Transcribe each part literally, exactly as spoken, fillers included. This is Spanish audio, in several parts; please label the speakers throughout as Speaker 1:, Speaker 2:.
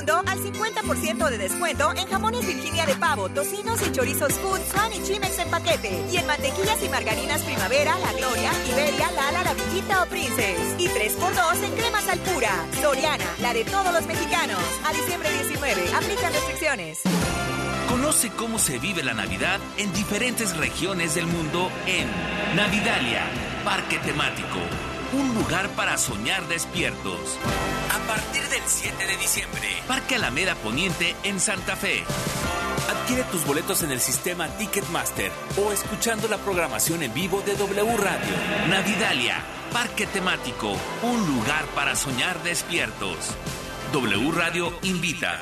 Speaker 1: mundo al cincuenta por ciento de descuento en jamones Virginia de pavo, tocinos y chorizos Food, Swan y Chimex en paquete. Y en mantequillas y margarinas Primavera, La Gloria, Iberia, Lala, La Villita o Princess. Y tres por dos en cremas Alpura. Soriana, la de todos los mexicanos. A diciembre diecinueve, aplican restricciones.
Speaker 2: Conoce cómo se vive la Navidad en diferentes regiones del mundo en Navidalia, parque temático. Un lugar para soñar despiertos. A partir del siete de diciembre, Parque Alameda Poniente en Santa Fe. Adquiere tus boletos en el sistema Ticketmaster o escuchando la programación en vivo de W Radio. Navidalia, parque temático. Un lugar para soñar despiertos. W Radio invita.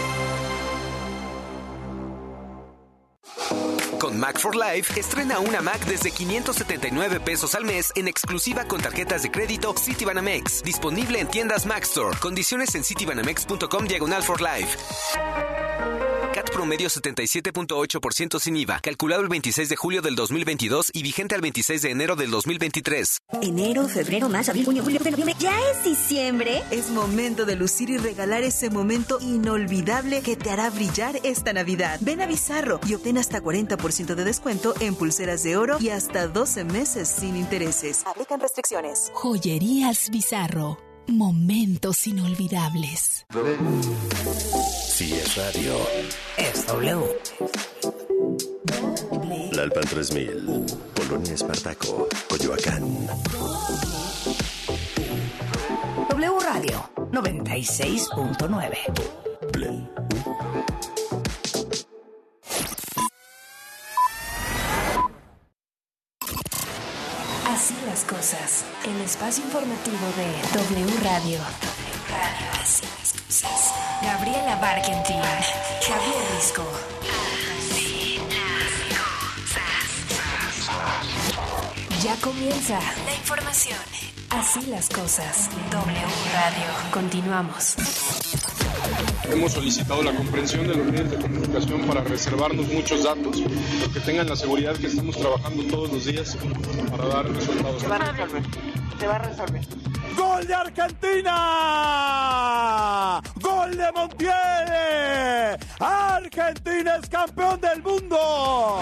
Speaker 3: Con Mac for Life, estrena una Mac desde quinientos setenta y nueve pesos al mes en exclusiva con tarjetas de crédito Citibanamex. Disponible en tiendas Mac Store. Condiciones en citibanamex.com diagonal for life. C A T promedio setenta y siete punto ocho por ciento sin I V A. Calculado el veintiséis de julio del dos mil veintidós y vigente al veintiséis de enero del dos mil veintitrés.
Speaker 4: Enero, febrero, marzo, abril, junio, julio, noviembre. ¿Ya es diciembre?
Speaker 5: Es momento de lucir y regalar ese momento inolvidable que te hará brillar esta Navidad. Ven a Bizarro y obtén hasta cuarenta por ciento de descuento en pulseras de oro y hasta doce meses sin intereses. Aplican restricciones.
Speaker 6: Joyerías Bizarro. Momentos inolvidables.
Speaker 7: Si es radio,
Speaker 8: es W.
Speaker 7: Lalpan tres mil, Polonia Espartaco, Coyoacán.
Speaker 8: W Radio noventa y seis punto nueve.
Speaker 6: Así las cosas. El espacio informativo de W Radio. W Radio. Así las cosas. Gabriela Barkentin. Javier Risco. Así las cosas. Ya comienza la información. Así las cosas. W Radio. Continuamos.
Speaker 9: Hemos solicitado la comprensión de los medios de comunicación para reservarnos muchos datos, pero que tengan la seguridad que estamos trabajando todos los días para dar resultados.
Speaker 10: Se va a resolver, se va a resolver.
Speaker 11: ¡Gol de Argentina! ¡Gol de Montiel! ¡Argentina es campeón del mundo!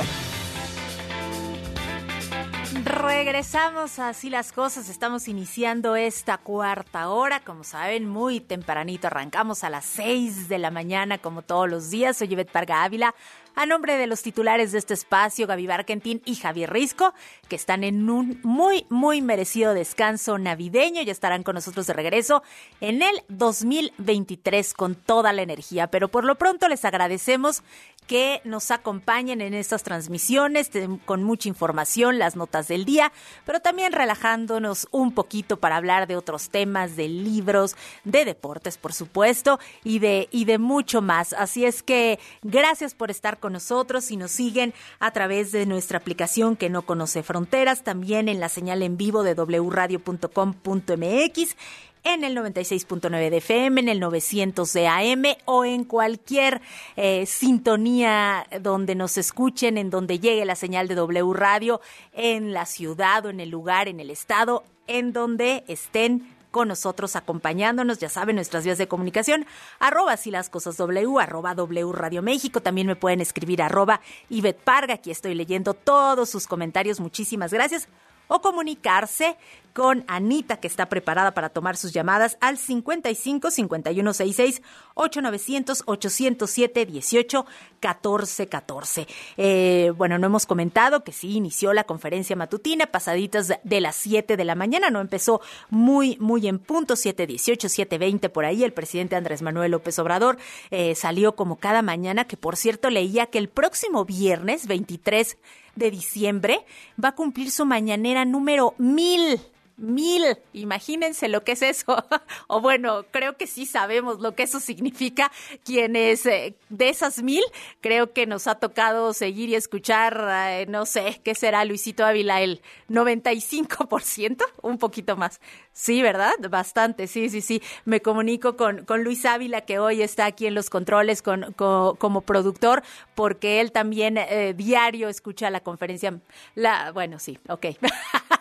Speaker 12: Regresamos a Así las Cosas, estamos iniciando esta cuarta hora, como saben, muy tempranito, arrancamos a las seis de la mañana como todos los días. Soy Ivette Parga Ávila, a nombre de los titulares de este espacio, Gaby Barkentin y Javier Risco, que están en un muy, muy merecido descanso navideño, ya estarán con nosotros de regreso en el dos mil veintitrés con toda la energía, pero por lo pronto les agradecemos que nos acompañen en estas transmisiones con mucha información, las notas del día, pero también relajándonos un poquito para hablar de otros temas, de libros, de deportes, por supuesto, y de, y de mucho más. Así es que gracias por estar con nosotros y nos siguen a través de nuestra aplicación que no conoce fronteras, también en la señal en vivo de doble u radio punto com punto m x, en el noventa y seis punto nueve de F M, en el novecientos de A M o en cualquier eh, sintonía donde nos escuchen, en donde llegue la señal de W Radio, en la ciudad o en el lugar, en el estado, en donde estén con nosotros acompañándonos. Ya saben, nuestras vías de comunicación, arroba así las cosas W, arroba W Radio México. También me pueden escribir arroba Ivette Parga. Aquí estoy leyendo todos sus comentarios. Muchísimas gracias. O comunicarse con Anita, que está preparada para tomar sus llamadas al cincuenta y cinco, cincuenta y uno, sesenta y seis, ocho novecientos, ochocientos siete, dieciocho, catorce, catorce. Eh, bueno, no hemos comentado que sí inició la conferencia matutina pasaditas de las siete de la mañana, no empezó muy, muy en punto, siete dieciocho, siete veinte por ahí. El presidente Andrés Manuel López Obrador eh, salió como cada mañana, que por cierto leía que el próximo viernes veintitrés de diciembre va a cumplir su mañanera número mil. Mil, imagínense lo que es eso. O bueno, creo que sí sabemos lo que eso significa. Quienes eh, de esas mil, creo que nos ha tocado seguir y escuchar, eh, no sé, ¿qué será Luisito Ávila? El noventa y cinco por ciento, un poquito más. Sí, ¿verdad? Bastante, sí, sí, sí. Me comunico con, con Luis Ávila, que hoy está aquí en los controles con, con, como productor, porque él también eh, diario escucha la conferencia. La, bueno, sí, ok.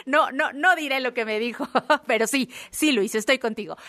Speaker 12: no, no, no diré lo que me dijo, pero sí, sí, Luis, estoy contigo.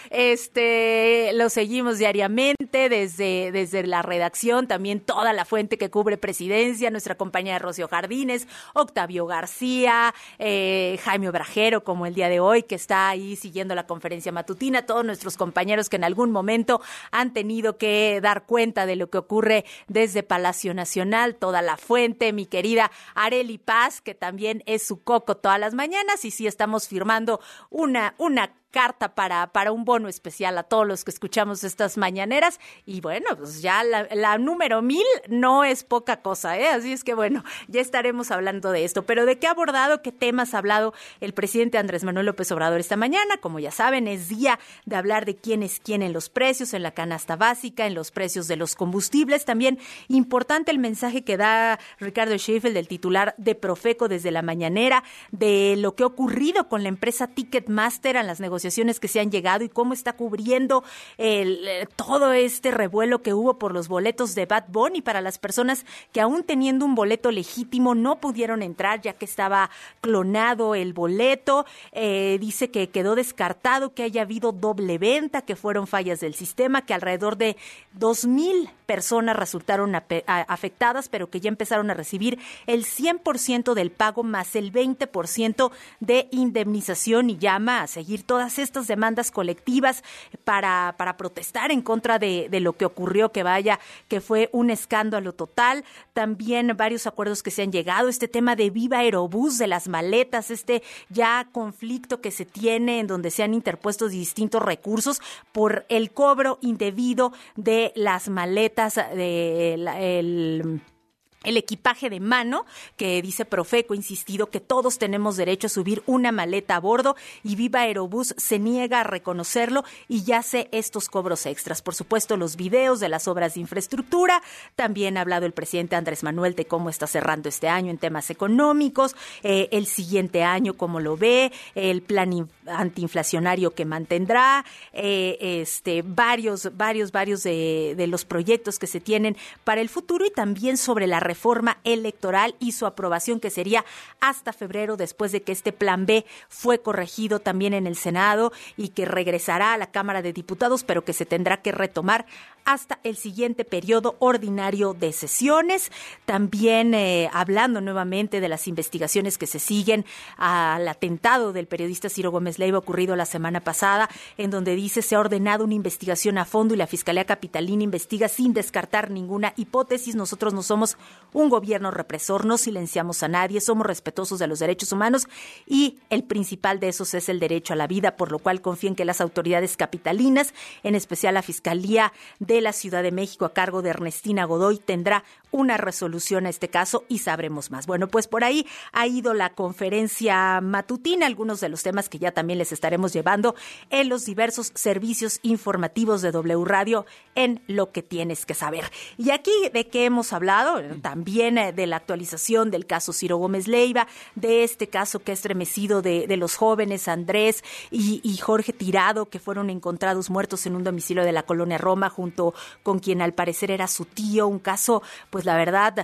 Speaker 12: Este, lo seguimos diariamente desde, desde la redacción, también toda la fuente que cubre Presidencia, nuestra compañera Rocío Jardines, Octavio García, eh, Jaime Obrajero, como el día de hoy, que está ahí siguiendo la conferencia matutina, todos nuestros compañeros que en algún momento han tenido que dar cuenta de lo que ocurre desde Palacio Nacional, toda la fuente, mi querida Arely Paz, que también es su coco todas las mañanas, y sí estamos firmando una, una carta para, para un bono especial a todos los que escuchamos estas mañaneras, y bueno, pues ya la, la número mil no es poca cosa, ¿eh? Así es que bueno, ya estaremos hablando de esto. Pero ¿de qué ha abordado, qué temas ha hablado el presidente Andrés Manuel López Obrador esta mañana? Como ya saben, es día de hablar de quién es quién en los precios, en la canasta básica, en los precios de los combustibles. También importante el mensaje que da Ricardo Sheffield, el titular de Profeco, desde la mañanera, de lo que ha ocurrido con la empresa Ticketmaster en las negociaciones que se han llegado y cómo está cubriendo el, todo este revuelo que hubo por los boletos de Bad Bunny para las personas que aún teniendo un boleto legítimo no pudieron entrar ya que estaba clonado el boleto. Eh, dice que quedó descartado que haya habido doble venta, que fueron fallas del sistema, que alrededor de dos mil personas resultaron afectadas, pero que ya empezaron a recibir el cien por ciento del pago más el veinte por ciento de indemnización, y llama a seguir todas estas demandas colectivas para, para protestar en contra de, de lo que ocurrió, que vaya, que fue un escándalo total. También varios acuerdos que se han llegado, este tema de Viva Aerobús, de las maletas, este ya conflicto que se tiene en donde se han interpuesto distintos recursos por el cobro indebido de las maletas, de la, el... El equipaje de mano, que dice Profeco, insistido que todos tenemos derecho a subir una maleta a bordo, y Viva Aerobús se niega a reconocerlo y ya hace estos cobros extras. Por supuesto, los videos de las obras de infraestructura. También ha hablado el presidente Andrés Manuel de cómo está cerrando este año en temas económicos, eh, el siguiente año cómo lo ve, el plan antiinflacionario que mantendrá, eh, este varios, varios, varios de, de los proyectos que se tienen para el futuro, y también sobre la reforma electoral y su aprobación, que sería hasta febrero, después de que este plan B fue corregido también en el Senado y que regresará a la Cámara de Diputados, pero que se tendrá que retomar hasta el siguiente periodo ordinario de sesiones. También eh, hablando nuevamente de las investigaciones que se siguen al atentado del periodista Ciro Gómez Leiva ocurrido la semana pasada, en donde dice se ha ordenado una investigación a fondo y la Fiscalía Capitalina investiga sin descartar ninguna hipótesis. Nosotros no somos un gobierno represor, no silenciamos a nadie, somos respetuosos de los derechos humanos, y el principal de esos es el derecho a la vida, por lo cual confío en que las autoridades capitalinas, en especial la Fiscalía de la Ciudad de México a cargo de Ernestina Godoy, tendrá una resolución a este caso y sabremos más. Bueno, pues por ahí ha ido la conferencia matutina, algunos de los temas que ya también les estaremos llevando en los diversos servicios informativos de W Radio en Lo que Tienes que Saber. Y aquí, ¿de qué hemos hablado? También de la actualización del caso Ciro Gómez Leiva, de este caso que ha estremecido de, de los jóvenes Andrés y, y Jorge Tirado, que fueron encontrados muertos en un domicilio de la colonia Roma junto con quien al parecer era su tío, un caso pues la verdad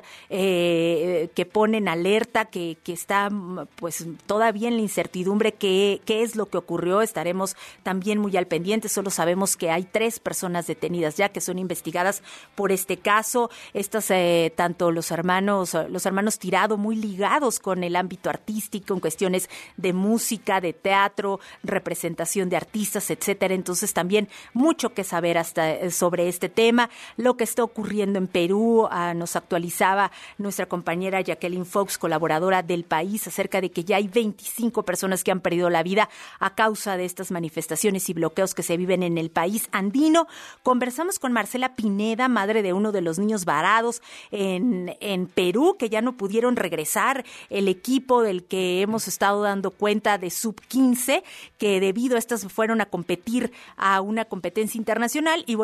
Speaker 12: eh, que pone en alerta, que, que está pues todavía en la incertidumbre qué, qué es lo que ocurrió. Estaremos también muy al pendiente, solo sabemos que hay tres personas detenidas ya que son investigadas por este caso. Estas eh, tanto los hermanos, los hermanos Tirado, muy ligados con el ámbito artístico en cuestiones de música, de teatro, representación de artistas, etcétera. Entonces también mucho que saber hasta sobre este tema. Lo que está ocurriendo en Perú, ah, nos actualizaba nuestra compañera Jacqueline Fox, colaboradora del País, acerca de que ya hay veinticinco personas que han perdido la vida a causa de estas manifestaciones y bloqueos que se viven en el país andino. Conversamos con Marcela Pineda, madre de uno de los niños varados en, en Perú, que ya no pudieron regresar. El equipo del que hemos estado dando cuenta de sub quince, que debido a estas fueron a competir a una competencia internacional y bueno, pues ya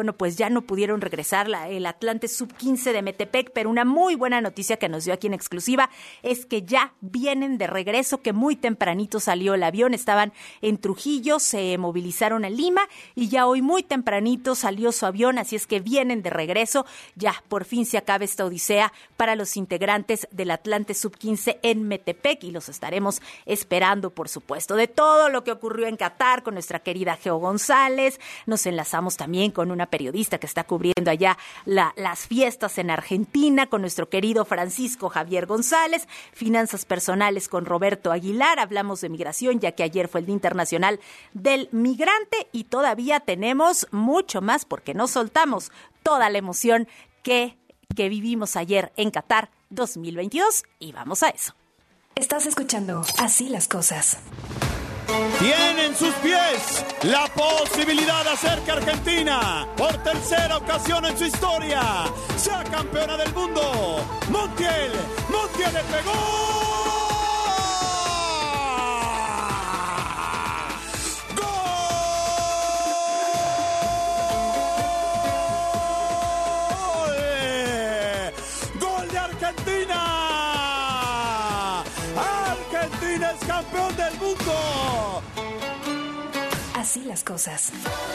Speaker 12: no pudieron regresar la, el Atlante sub quince de Metepec, pero una muy buena noticia que nos dio aquí en exclusiva es que ya vienen de regreso, que muy tempranito salió el avión, estaban en Trujillo, se movilizaron a Lima y ya hoy muy tempranito salió su avión, así es que vienen de regreso, ya por fin se acaba esta odisea para los integrantes del Atlante sub quince en Metepec y los estaremos esperando, por supuesto. De todo lo que ocurrió en Qatar con nuestra querida Geo González, nos enlazamos también con una periodista que está cubriendo allá la, las fiestas en Argentina, con nuestro querido Francisco Javier González, finanzas personales con Roberto Aguilar, hablamos de migración, ya que ayer fue el Día Internacional del Migrante y todavía tenemos mucho más porque no soltamos toda la emoción que, que vivimos ayer en Qatar dos mil veintidós y vamos a eso.
Speaker 6: Estás escuchando Así las Cosas.
Speaker 11: Tiene en sus pies la posibilidad de hacer que Argentina, por tercera ocasión en su historia, sea campeona del mundo. Montiel, Montiel le pegó. ¡Campeón del mundo!
Speaker 6: Así las cosas.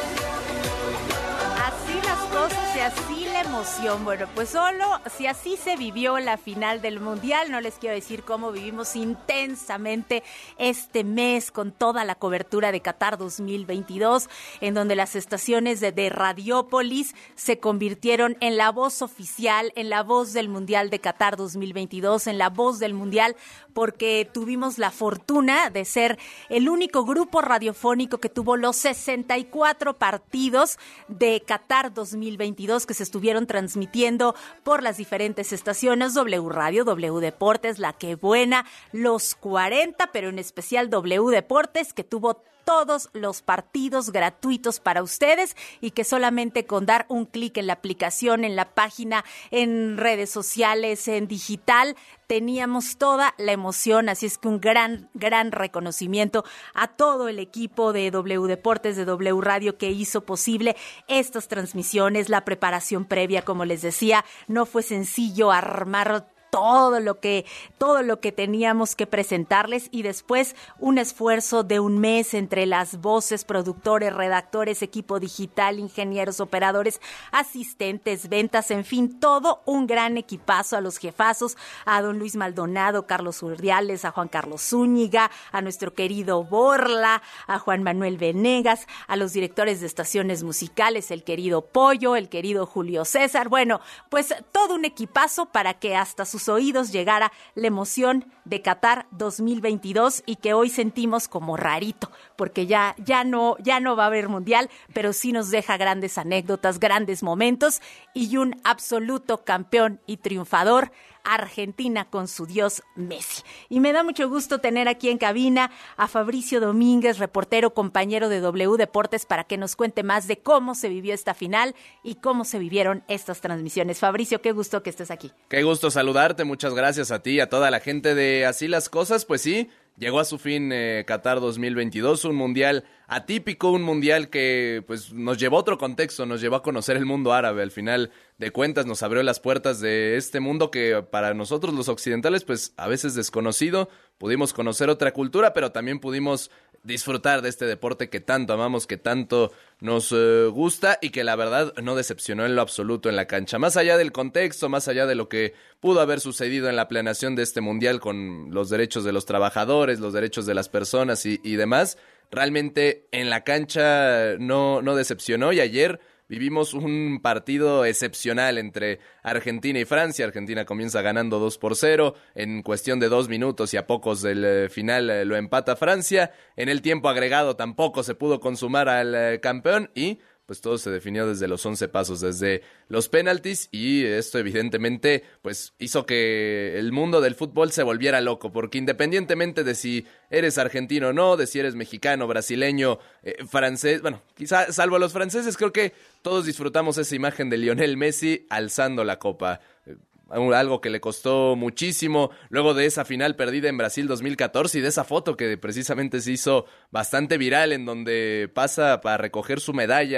Speaker 12: Así las cosas y así la emoción. Bueno, pues solo si así se vivió la final del Mundial, no les quiero decir cómo vivimos intensamente este mes con toda la cobertura de Qatar dos mil veintidós, en donde las estaciones de, de Radiópolis se convirtieron en la voz oficial, en la voz del Mundial de Qatar dos mil veintidós, en la voz del Mundial, porque tuvimos la fortuna de ser el único grupo radiofónico que tuvo los sesenta y cuatro partidos de Qatar dos mil veintidós que se estuvieron transmitiendo por las diferentes estaciones, W Radio, W Deportes, La Que Buena, Los cuarenta, pero en especial W Deportes, que tuvo todos los partidos gratuitos para ustedes y que solamente con dar un clic en la aplicación, en la página, en redes sociales, en digital, teníamos toda la emoción. Así es que un gran, gran reconocimiento a todo el equipo de W Deportes, de W Radio, que hizo posible estas transmisiones, la preparación previa, como les decía, no fue sencillo armar todo lo que todo lo que teníamos que presentarles y después un esfuerzo de un mes entre las voces, productores, redactores, equipo digital, ingenieros, operadores, asistentes, ventas, en fin, todo un gran equipazo, a los jefazos, a don Luis Maldonado, Carlos Urdiales, a Juan Carlos Zúñiga, a nuestro querido Borla, a Juan Manuel Venegas, a los directores de estaciones musicales, el querido Pollo, el querido Julio César. Bueno, pues todo un equipazo para que hasta sus oídos llegara la emoción de Qatar dos mil veintidós y que hoy sentimos como rarito, porque ya, ya no, ya no va a haber mundial, pero sí nos deja grandes anécdotas, grandes momentos y un absoluto campeón y triunfador, Argentina con su dios Messi. Y me da mucho gusto tener aquí en cabina a Fabricio Domínguez, reportero, compañero de W Deportes, para que nos cuente más de cómo se vivió esta final y cómo se vivieron estas transmisiones. Fabricio, qué gusto que estés aquí.
Speaker 13: Qué gusto saludarte, muchas gracias a ti y a toda la gente de Así las Cosas. Pues sí, llegó a su fin eh, Qatar dos mil veintidós, un mundial atípico, un mundial que pues nos llevó a otro contexto, nos llevó a conocer el mundo árabe. Al final de cuentas nos abrió las puertas de este mundo que para nosotros los occidentales pues a veces desconocido. Pudimos conocer otra cultura, pero también pudimos disfrutar de este deporte que tanto amamos, que tanto nos eh, gusta y que la verdad no decepcionó en lo absoluto en la cancha. Más allá del contexto, más allá de lo que pudo haber sucedido en la planeación de este mundial con los derechos de los trabajadores, los derechos de las personas y, y demás, realmente en la cancha no, no decepcionó y ayer vivimos un partido excepcional entre Argentina y Francia. Argentina comienza ganando dos por cero en cuestión de dos minutos y a pocos del eh, final eh, lo empata Francia. En el tiempo agregado tampoco se pudo consumar al eh, campeón y pues todo se definió desde los once pasos, desde los penaltis, y esto evidentemente pues hizo que el mundo del fútbol se volviera loco, porque independientemente de si eres argentino o no, de si eres mexicano, brasileño, eh, francés, bueno, quizá salvo los franceses, creo que todos disfrutamos esa imagen de Lionel Messi alzando la copa. Algo que le costó muchísimo luego de esa final perdida en Brasil dos mil catorce y de esa foto que precisamente se hizo bastante viral en donde pasa para recoger su medalla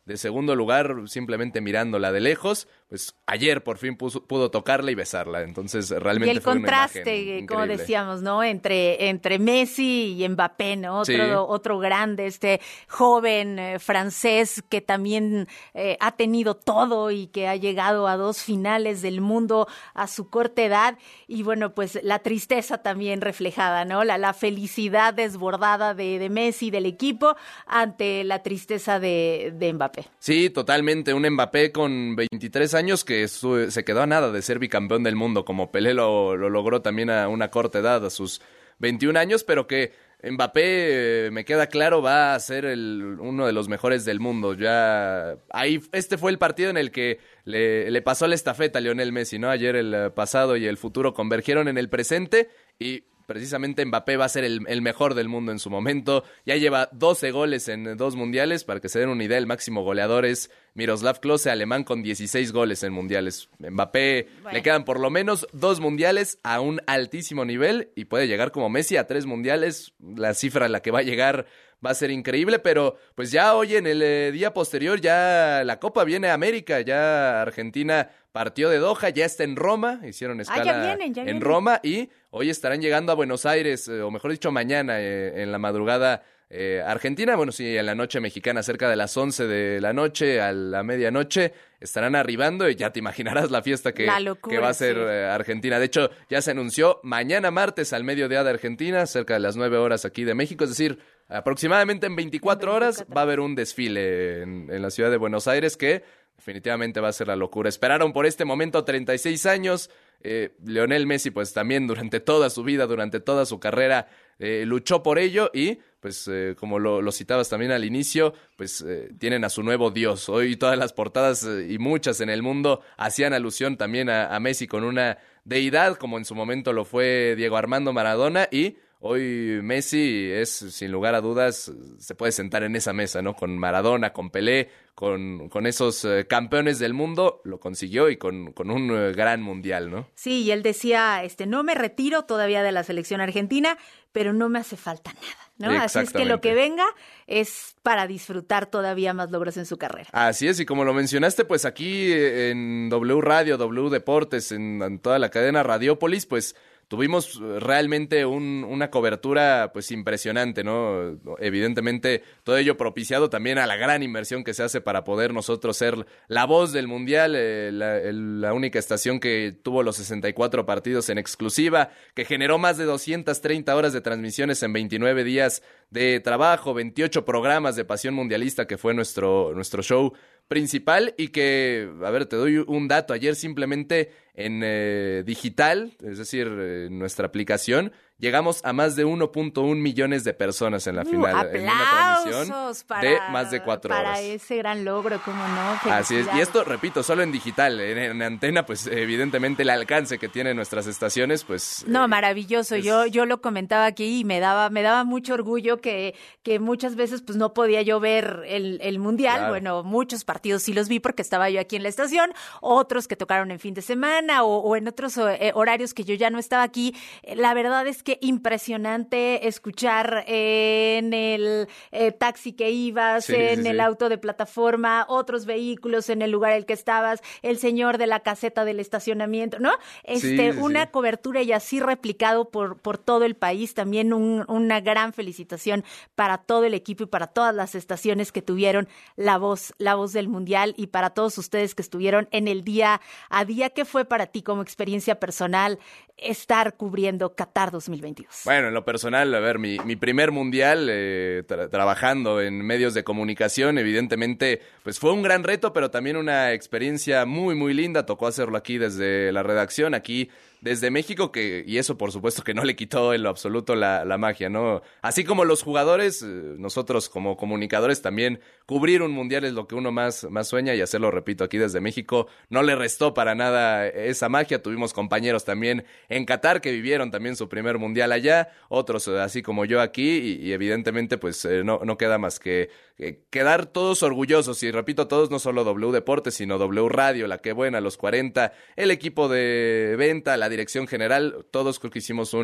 Speaker 13: de segundo lugar simplemente mirándola de lejos, pues ayer por fin puso, pudo tocarla y besarla, entonces realmente
Speaker 12: y el
Speaker 13: fue
Speaker 12: contraste,
Speaker 13: una imagen
Speaker 12: como
Speaker 13: increíble.
Speaker 12: decíamos, ¿no? Entre, entre Messi y Mbappé, ¿no? Otro,
Speaker 13: Sí.
Speaker 12: otro grande, este joven eh, francés que también eh, ha tenido todo y que ha llegado a dos finales del mundo a su corta edad, y bueno, pues la tristeza también reflejada, ¿no? La, la felicidad desbordada de, de Messi, del equipo, ante la tristeza de, de Mbappé.
Speaker 13: Sí, totalmente, un Mbappé con veintitrés años que su, se quedó a nada de ser bicampeón del mundo, como Pelé lo, lo logró también a una corta edad, a sus veintiún años, pero que Mbappé, eh, me queda claro, va a ser el, uno de los mejores del mundo. Ya ahí este fue el partido en el que le, le pasó la estafeta a Lionel Messi, ¿no? Ayer el pasado y el futuro convergieron en el presente y precisamente Mbappé va a ser el, el mejor del mundo en su momento. Ya lleva doce goles en dos mundiales. Para que se den una idea, el máximo goleador es Miroslav Klose, alemán, con dieciséis goles en mundiales. Mbappé, bueno, le quedan por lo menos dos mundiales a un altísimo nivel y puede llegar como Messi a tres mundiales. La cifra a la que va a llegar va a ser increíble, pero pues ya hoy en el eh, día posterior ya la Copa viene a América, ya Argentina partió de Doha, ya está en Roma, hicieron escala
Speaker 12: ah, ya vienen, ya
Speaker 13: en
Speaker 12: vienen.
Speaker 13: Roma y hoy estarán llegando a Buenos Aires, eh, o mejor dicho mañana eh, en la madrugada eh, Argentina, bueno sí, en la noche mexicana, cerca de las once de la noche a la medianoche estarán arribando y ya te imaginarás la fiesta que,
Speaker 12: la locura,
Speaker 13: que va a ser
Speaker 12: sí.
Speaker 13: eh, Argentina. De hecho, ya se anunció mañana martes al mediodía de Argentina, cerca de las nueve horas aquí de México, es decir, aproximadamente en veinticuatro horas va a haber un desfile en, en la ciudad de Buenos Aires que definitivamente va a ser la locura. Esperaron por este momento treinta y seis años. Eh, Lionel Messi, pues también durante toda su vida, durante toda su carrera, eh, luchó por ello y, pues, eh, como lo, lo citabas también al inicio, pues eh, tienen a su nuevo dios. Hoy todas las portadas eh, y muchas en el mundo hacían alusión también a, a Messi con una deidad, como en su momento lo fue Diego Armando Maradona, y hoy Messi es, sin lugar a dudas, se puede sentar en esa mesa, ¿no? Con Maradona, con Pelé, con, con esos eh, campeones del mundo, lo consiguió y con, con un eh, gran mundial, ¿no?
Speaker 12: Sí, y él decía, este, no me retiro todavía de la selección argentina, pero no me hace falta nada, ¿no? Así es que lo que venga es para disfrutar todavía más logros en su carrera.
Speaker 13: Así es, y como lo mencionaste, pues aquí en W Radio, W Deportes, en, en toda la cadena Radiópolis, pues tuvimos realmente un, una cobertura pues impresionante, ¿no? Evidentemente todo ello propiciado también a la gran inversión que se hace para poder nosotros ser la voz del Mundial, eh, la, el, la única estación que tuvo los sesenta y cuatro partidos en exclusiva, que generó más de doscientas treinta horas de transmisiones en veintinueve días de trabajo, veintiocho programas de Pasión Mundialista, que fue nuestro, nuestro show principal, y que, a ver, te doy un dato, ayer simplemente en eh, digital, es decir, en nuestra aplicación, llegamos a más de uno punto uno millones de personas en la final.
Speaker 12: Uh,
Speaker 13: en una transmisión
Speaker 12: para,
Speaker 13: de más de cuatro
Speaker 12: para
Speaker 13: horas.
Speaker 12: Para ese gran logro, ¿cómo no?
Speaker 13: Así es, y esto, repito, solo en digital, en, en antena, pues evidentemente el alcance que tienen nuestras estaciones, pues...
Speaker 12: No,
Speaker 13: eh,
Speaker 12: maravilloso,
Speaker 13: es...
Speaker 12: yo yo lo comentaba aquí y me daba me daba mucho orgullo que, que muchas veces pues no podía yo ver el, el Mundial, claro. Bueno, muchos partidos sí los vi porque estaba yo aquí en la estación, otros que tocaron en fin de semana o, o en otros eh, horarios que yo ya no estaba aquí. La verdad es que impresionante escuchar en el eh, taxi que ibas, sí, en sí, el sí. auto de plataforma, otros vehículos en el lugar en el que estabas, el señor de la caseta del estacionamiento, ¿no? Este, sí, una sí. cobertura y así replicado por, por todo el país. También un, una gran felicitación para todo el equipo y para todas las estaciones que tuvieron la voz, la voz del Mundial, y para todos ustedes que estuvieron en el día a día. ¿Qué fue para ti como experiencia personal estar cubriendo Qatar dos mil veintidós?
Speaker 13: Bueno, en lo personal, a ver, mi, mi primer mundial eh, tra- trabajando en medios de comunicación, evidentemente, pues fue un gran reto, pero también una experiencia muy, muy linda. Tocó hacerlo aquí desde la redacción, aquí desde México, que y eso por supuesto que no le quitó en lo absoluto la, la magia, ¿no? Así como los jugadores, nosotros como comunicadores también, cubrir un mundial es lo que uno más, más sueña, y hacerlo, repito, aquí desde México no le restó para nada esa magia. Tuvimos compañeros también en Qatar que vivieron también su primer mundial allá, otros así como yo aquí, y, y evidentemente pues eh, no, no queda más que eh, quedar todos orgullosos, y repito, todos, no solo W Deportes, sino W Radio, La Que Buena, Los cuarenta, el equipo de venta, la dirección general, todos creo que hicimos un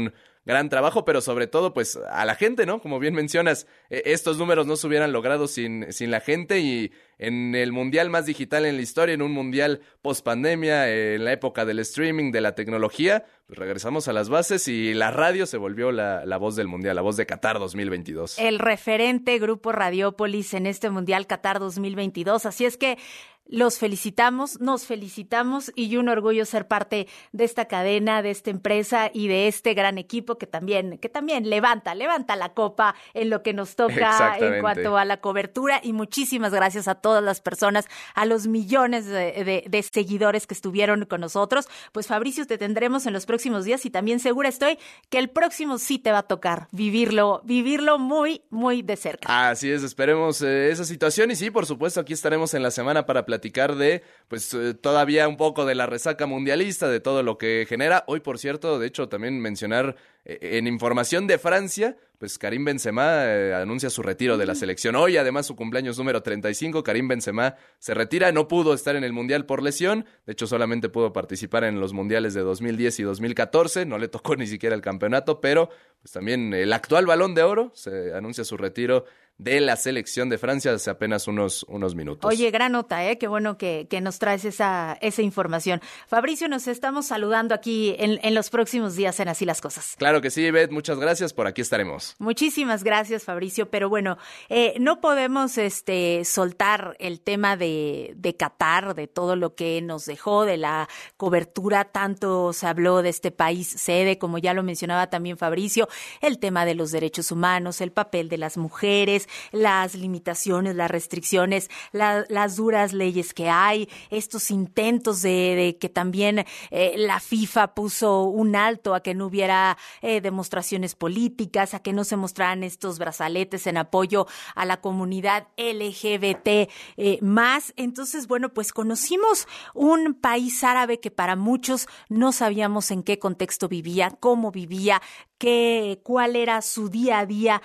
Speaker 13: gran trabajo, pero sobre todo pues a la gente, ¿no? Como bien mencionas, eh, estos números no se hubieran logrado sin, sin la gente y en el mundial más digital en la historia, en un mundial post pandemia, eh, en la época del streaming, de la tecnología, pues regresamos a las bases y la radio se volvió la, la voz del mundial, la voz de Qatar dos mil veintidós.
Speaker 12: El referente Grupo Radiópolis en este mundial Qatar dos mil veintidós, así es que los felicitamos, nos felicitamos y un orgullo ser parte de esta cadena, de esta empresa y de este gran equipo que también, que también levanta, levanta la copa en lo que nos toca en cuanto a la cobertura. Y muchísimas gracias a todas las personas, a los millones de, de, de seguidores que estuvieron con nosotros. Pues Fabricio, te tendremos en los próximos días y también segura estoy que el próximo sí te va a tocar vivirlo, vivirlo muy, muy de cerca.
Speaker 13: Así es, esperemos eh, esa situación y sí, por supuesto, aquí estaremos en la semana para platicar platicar de, pues, eh, todavía un poco de la resaca mundialista, de todo lo que genera. Hoy, por cierto, de hecho, también mencionar eh, en información de Francia, pues Karim Benzema eh, anuncia su retiro de la selección. Hoy, además, su cumpleaños número treinta y cinco, Karim Benzema se retira, no pudo estar en el Mundial por lesión, de hecho, solamente pudo participar en los Mundiales de dos mil diez y dos mil catorce, no le tocó ni siquiera el campeonato, pero pues también el actual Balón de Oro se anuncia su retiro de la selección de Francia hace apenas unos, unos minutos.
Speaker 12: Oye, gran nota, ¿eh? Qué bueno que, que nos traes esa, esa información. Fabricio, nos estamos saludando aquí en, en los próximos días en Así las Cosas.
Speaker 13: Claro que sí, Beth, muchas gracias, por aquí estaremos.
Speaker 12: Muchísimas gracias, Fabricio, pero bueno, eh, no podemos este, soltar el tema de, de Qatar, de todo lo que nos dejó, de la cobertura, tanto se habló de este país sede, como ya lo mencionaba también Fabricio, el tema de los derechos humanos, el papel de las mujeres, las limitaciones, las restricciones, la, las duras leyes que hay, estos intentos de, de que también eh, la FIFA puso un alto a que no hubiera eh, demostraciones políticas, a que no se mostraran estos brazaletes en apoyo a la comunidad L G B T eh, más. Entonces, bueno, pues conocimos un país árabe que para muchos no sabíamos en qué contexto vivía, cómo vivía, qué, cuál era su día a día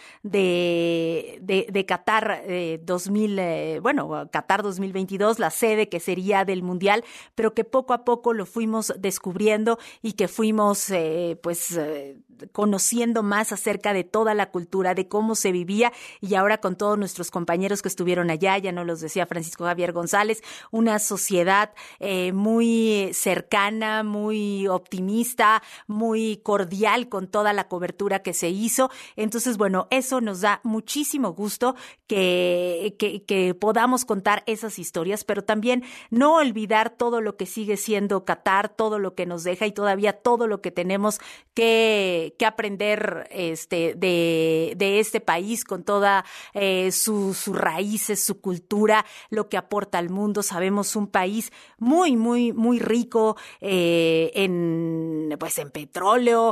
Speaker 12: de, de, de Qatar eh, dos mil, eh, bueno, Qatar dos mil veintidós, la sede que sería del Mundial, pero que poco a poco lo fuimos descubriendo y que fuimos eh, pues eh, conociendo más acerca de toda la cultura, de cómo se vivía, y ahora con todos nuestros compañeros que estuvieron allá, ya nos los decía Francisco Javier González, una sociedad eh, muy cercana, muy optimista, muy cordial con toda la cobertura que se hizo. Entonces, bueno, eso nos da muchísimo gusto que, que, que podamos contar esas historias, pero también no olvidar todo lo que sigue siendo Qatar, todo lo que nos deja y todavía todo lo que tenemos que, que aprender este, de, de este país con toda eh, su, sus raíces, su cultura, lo que aporta al mundo. Sabemos un país muy, muy, muy rico eh, en, pues, en petróleo.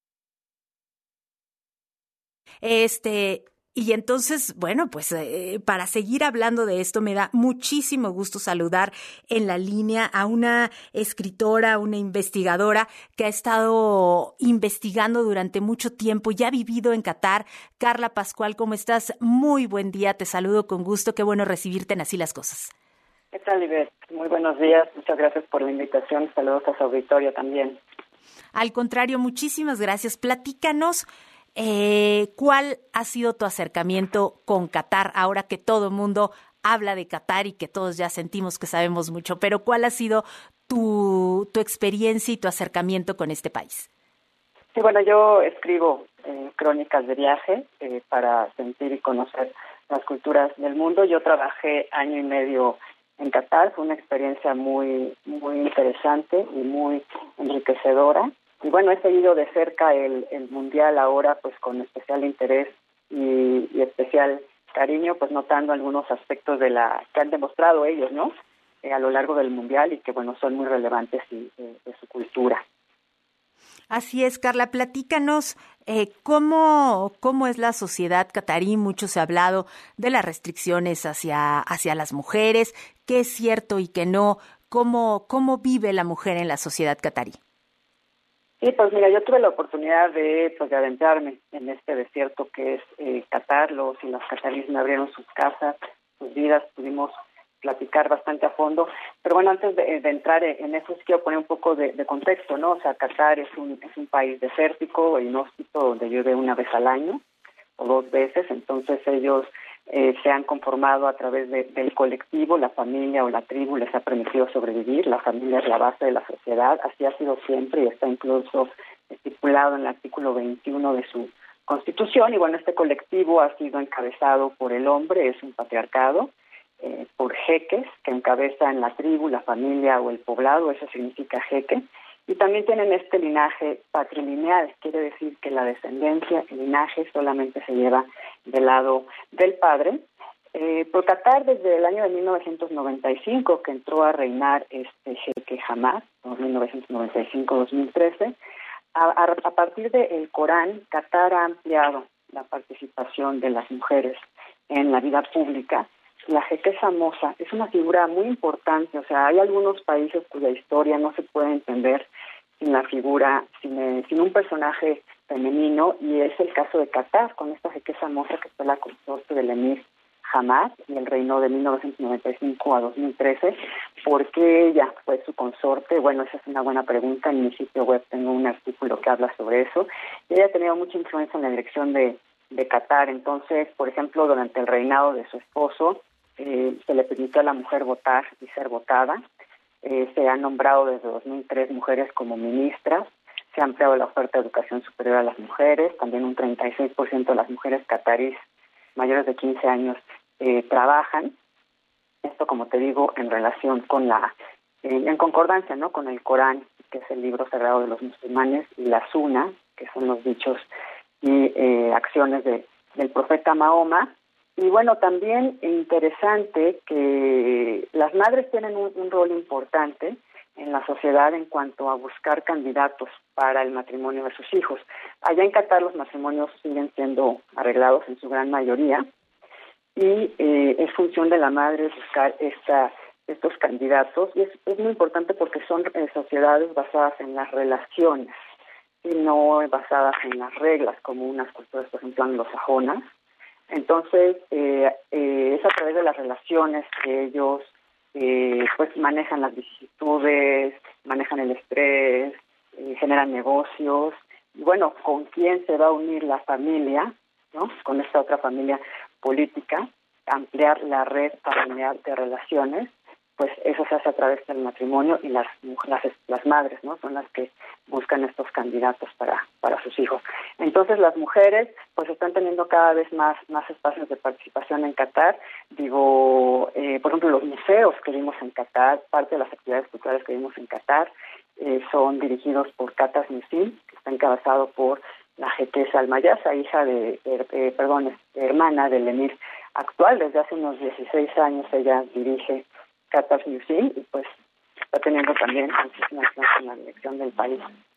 Speaker 12: Este, y entonces, bueno, pues eh, para seguir hablando de esto, me da muchísimo gusto saludar en la línea a una escritora, una investigadora que ha estado investigando durante mucho tiempo y ha vivido en Qatar. Carla Pascual, ¿cómo estás? Muy buen día, te saludo con gusto, qué bueno recibirte en Así las Cosas.
Speaker 10: ¿Qué tal, Ivette? Muy buenos días, muchas gracias por la invitación, saludos a su auditorio también.
Speaker 12: Al contrario, muchísimas gracias. Platícanos. Eh, ¿Cuál ha sido tu acercamiento con Qatar ahora que todo el mundo habla de Qatar y que todos ya sentimos que sabemos mucho? Pero ¿cuál ha sido tu, tu experiencia y tu acercamiento con este país?
Speaker 10: Sí, bueno, yo escribo eh, crónicas de viaje eh, para sentir y conocer las culturas del mundo. Yo trabajé año y medio en Qatar, fue una experiencia muy, muy interesante y muy enriquecedora. Y bueno, he seguido de cerca el, el Mundial ahora, pues con especial interés y, y especial cariño, pues notando algunos aspectos de la que han demostrado ellos, ¿no? Eh, a lo largo del Mundial y que, bueno, son muy relevantes y, de, de su cultura.
Speaker 12: Así es, Carla, platícanos eh, cómo, cómo es la sociedad catarí. Mucho se ha hablado de las restricciones hacia, hacia las mujeres, qué es cierto y qué no, cómo, cómo vive la mujer en la sociedad catarí.
Speaker 10: Sí, pues mira, yo tuve la oportunidad de, pues, de adentrarme en este desierto que es eh, Qatar. Los y las cataríes me abrieron sus casas, sus vidas, pudimos platicar bastante a fondo. Pero bueno, antes de, de entrar en eso, sí quiero poner un poco de, de contexto, ¿no? O sea, Qatar es un, es un país desértico e inhóspito donde llueve una vez al año o dos veces, entonces ellos eh, se han conformado a través de, del colectivo, la familia o la tribu les ha permitido sobrevivir, la familia es la base de la sociedad, así ha sido siempre y está incluso estipulado en el artículo veintiuno de su Constitución, y bueno, este colectivo ha sido encabezado por el hombre, es un patriarcado, eh, por jeques que encabezan la tribu, la familia o el poblado, eso significa jeque, y también tienen este linaje patrilineal, quiere decir que la descendencia, el linaje solamente se lleva del lado del padre. Eh, por Qatar, desde el año de mil novecientos noventa y cinco, que entró a reinar este jeque Hamad, mil novecientos noventa y cinco a dos mil trece, A, a, a partir del Corán, Qatar ha ampliado la participación de las mujeres en la vida pública. La jequesa moza es una figura muy importante, o sea, hay algunos países cuya historia no se puede entender sin la figura, sin, eh, sin un personaje femenino, y es el caso de Qatar, con esta jequesa moza que fue la consorte del emir Hamad, y el reinó de mil novecientos noventa y cinco a dos mil trece. ¿Por qué ella fue su consorte? Bueno, esa es una buena pregunta. En mi sitio web tengo un artículo que habla sobre eso. Ella ha tenido mucha influencia en la dirección de, de Qatar. Entonces, por ejemplo, durante el reinado de su esposo, eh, se le permitió a la mujer votar y ser votada. Eh, se han nombrado desde dos mil tres mujeres como ministras. Se ha ampliado la oferta de educación superior a las mujeres. También un treinta y seis por ciento de las mujeres cataríes mayores de quince años Eh, trabajan, esto como te digo en relación con la, eh, en concordancia, ¿no?, con el Corán, que es el libro sagrado de los musulmanes, y la Sunna, que son los dichos y eh, acciones de, del profeta Mahoma. Y bueno, también interesante que las madres tienen un, un rol importante en la sociedad en cuanto a buscar candidatos para el matrimonio de sus hijos. Allá en Qatar los matrimonios siguen siendo arreglados en su gran mayoría, y eh, es función de la madre buscar esta, estos candidatos, y es, es muy importante porque son eh, sociedades basadas en las relaciones y no basadas en las reglas, como unas culturas, por ejemplo, anglosajonas. Entonces, eh, eh, es a través de las relaciones que ellos eh, pues manejan las vicisitudes, manejan el estrés, eh, generan negocios, y bueno, con quién se va a unir la familia, ¿no?, con esta otra familia política, ampliar la red familiar de relaciones, pues eso se hace a través del matrimonio, y las las, las madres, ¿no?, son las que buscan estos candidatos para para sus hijos. Entonces las mujeres pues están teniendo cada vez más más espacios de participación en Qatar. Digo, eh, por ejemplo, los museos que vimos en Qatar, parte de las actividades culturales que vimos en Qatar eh, son dirigidos por Qatar Museum, que está encabezado por la jequesa Almayasa, hija de, eh, eh, perdón, hermana del emir actual. Desde hace unos dieciséis años ella dirige Qatar Museum y pues está teniendo también muchísima influencia en la dirección del país.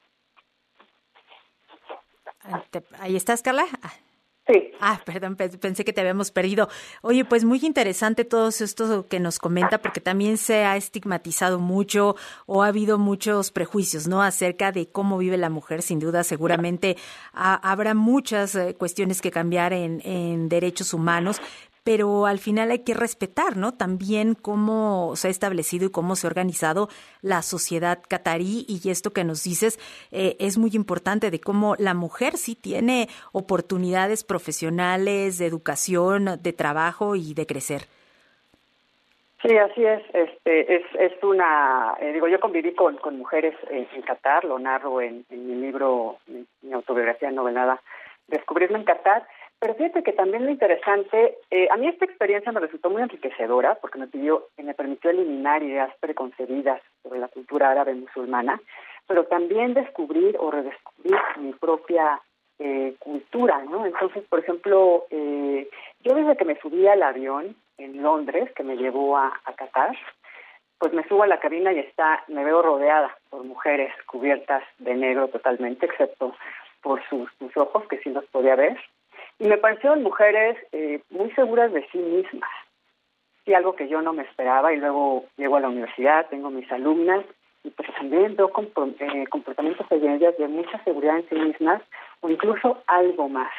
Speaker 12: ¿Ahí estás, Carla?
Speaker 10: Sí.
Speaker 12: Ah, perdón, pensé que te habíamos perdido. Oye, pues muy interesante todo esto que nos comenta, porque también se ha estigmatizado mucho o ha habido muchos prejuicios, ¿no?, acerca de cómo vive la mujer. Sin duda, seguramente ha, habrá muchas eh, cuestiones que cambiar en, en derechos humanos, pero al final hay que respetar, ¿no?, también cómo se ha establecido y cómo se ha organizado la sociedad catarí, y esto que nos dices eh, es muy importante, de cómo la mujer sí tiene oportunidades profesionales, de educación, de trabajo y de crecer.
Speaker 10: Sí, así es. Este es es una eh, digo, yo conviví con con mujeres en, en Qatar, lo narro en, en mi libro, mi, mi autobiografía novelada Descubrirme en Qatar. Pero fíjate que también lo interesante, eh, a mí esta experiencia me resultó muy enriquecedora porque me pidió, me permitió eliminar ideas preconcebidas sobre la cultura árabe musulmana, pero también descubrir o redescubrir mi propia eh, cultura, ¿no? Entonces, por ejemplo, eh, yo desde que me subí al avión en Londres, que me llevó a, a Qatar, pues me subo a la cabina y está, me veo rodeada por mujeres cubiertas de negro totalmente, excepto por sus, sus ojos, que sí los podía ver. Y me parecieron mujeres eh, muy seguras de sí mismas, sí, algo que yo no me esperaba. Y luego llego a la universidad, tengo mis alumnas, y pues también veo compro- eh, comportamientos de ellas de mucha seguridad en sí mismas, o incluso algo más.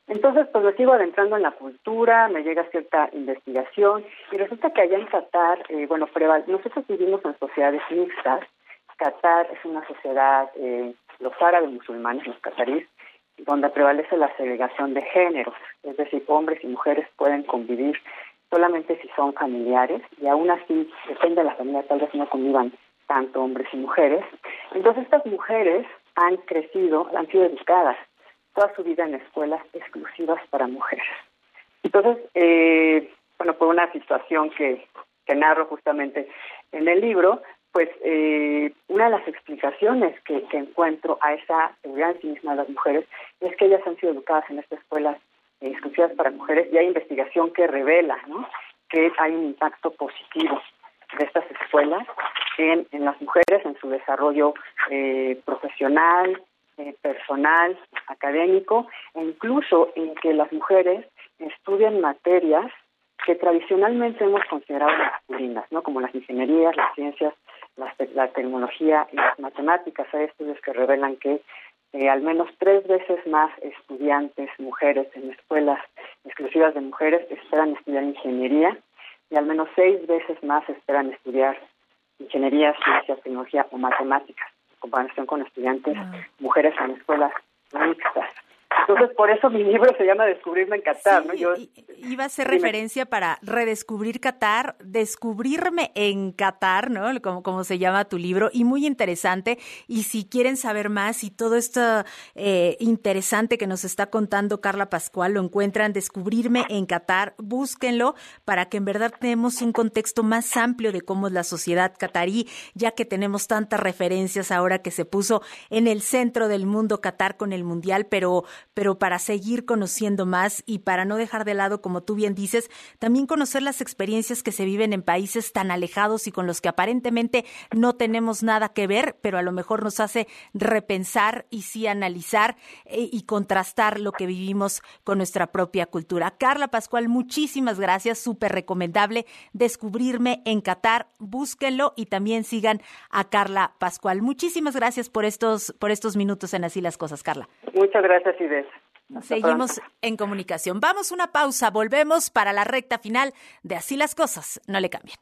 Speaker 10: Entonces, pues me sigo adentrando en la cultura, me llega cierta investigación y resulta que allá en Qatar, eh, bueno, preval- nosotros vivimos en sociedades mixtas. Qatar es una sociedad, eh, los árabes musulmanes, los qataríes, donde prevalece la segregación de géneros, es decir, hombres y mujeres pueden convivir solamente si son familiares y aún así, depende de la familia, tal vez no convivan tanto hombres y mujeres. Entonces estas mujeres han crecido, han sido educadas toda su vida en escuelas exclusivas para mujeres. Entonces, eh, bueno, por una situación que, que narro justamente en el libro, pues eh, una de las explicaciones que, que encuentro a esa seguridad en sí misma de las mujeres es que ellas han sido educadas en estas escuelas eh, exclusivas para mujeres y hay investigación que revela, ¿no?, que hay un impacto positivo de estas escuelas en, en las mujeres, en su desarrollo eh, profesional, Eh, personal, académico, e incluso en que las mujeres estudian materias que tradicionalmente hemos considerado masculinas, ¿no?, como las ingenierías, las ciencias, las te- la tecnología y las matemáticas. Hay estudios que revelan que eh, al menos tres veces más estudiantes mujeres en escuelas exclusivas de mujeres esperan estudiar ingeniería y al menos seis veces más esperan estudiar ingeniería, ciencias, tecnología o matemáticas, en comparación con estudiantes mujeres en escuelas mixtas. Entonces, por eso mi libro se llama Descubrirme en Qatar,
Speaker 12: sí,
Speaker 10: ¿no? Yo
Speaker 12: iba a ser
Speaker 10: dime.
Speaker 12: referencia para redescubrir Qatar, descubrirme en Qatar, ¿no? Como, como se llama tu libro, y muy interesante. Y si quieren saber más y todo esto eh, interesante que nos está contando Carla Pascual, lo encuentran Descubrirme en Qatar, búsquenlo para que en verdad tenemos un contexto más amplio de cómo es la sociedad qatarí, ya que tenemos tantas referencias ahora que se puso en el centro del mundo Qatar con el Mundial, pero pero para seguir conociendo más y para no dejar de lado, como tú bien dices, también conocer las experiencias que se viven en países tan alejados y con los que aparentemente no tenemos nada que ver, pero a lo mejor nos hace repensar y sí analizar eh, y contrastar lo que vivimos con nuestra propia cultura. Carla Pascual, muchísimas gracias, súper recomendable Descubrirme en Qatar, búsquenlo y también sigan a Carla Pascual. Muchísimas gracias por estos, por estos minutos en Así las Cosas, Carla.
Speaker 10: Muchas gracias, Ides.
Speaker 12: Seguimos pronto. En comunicación. Vamos a una pausa, volvemos para la recta final de Así las Cosas. No le cambien.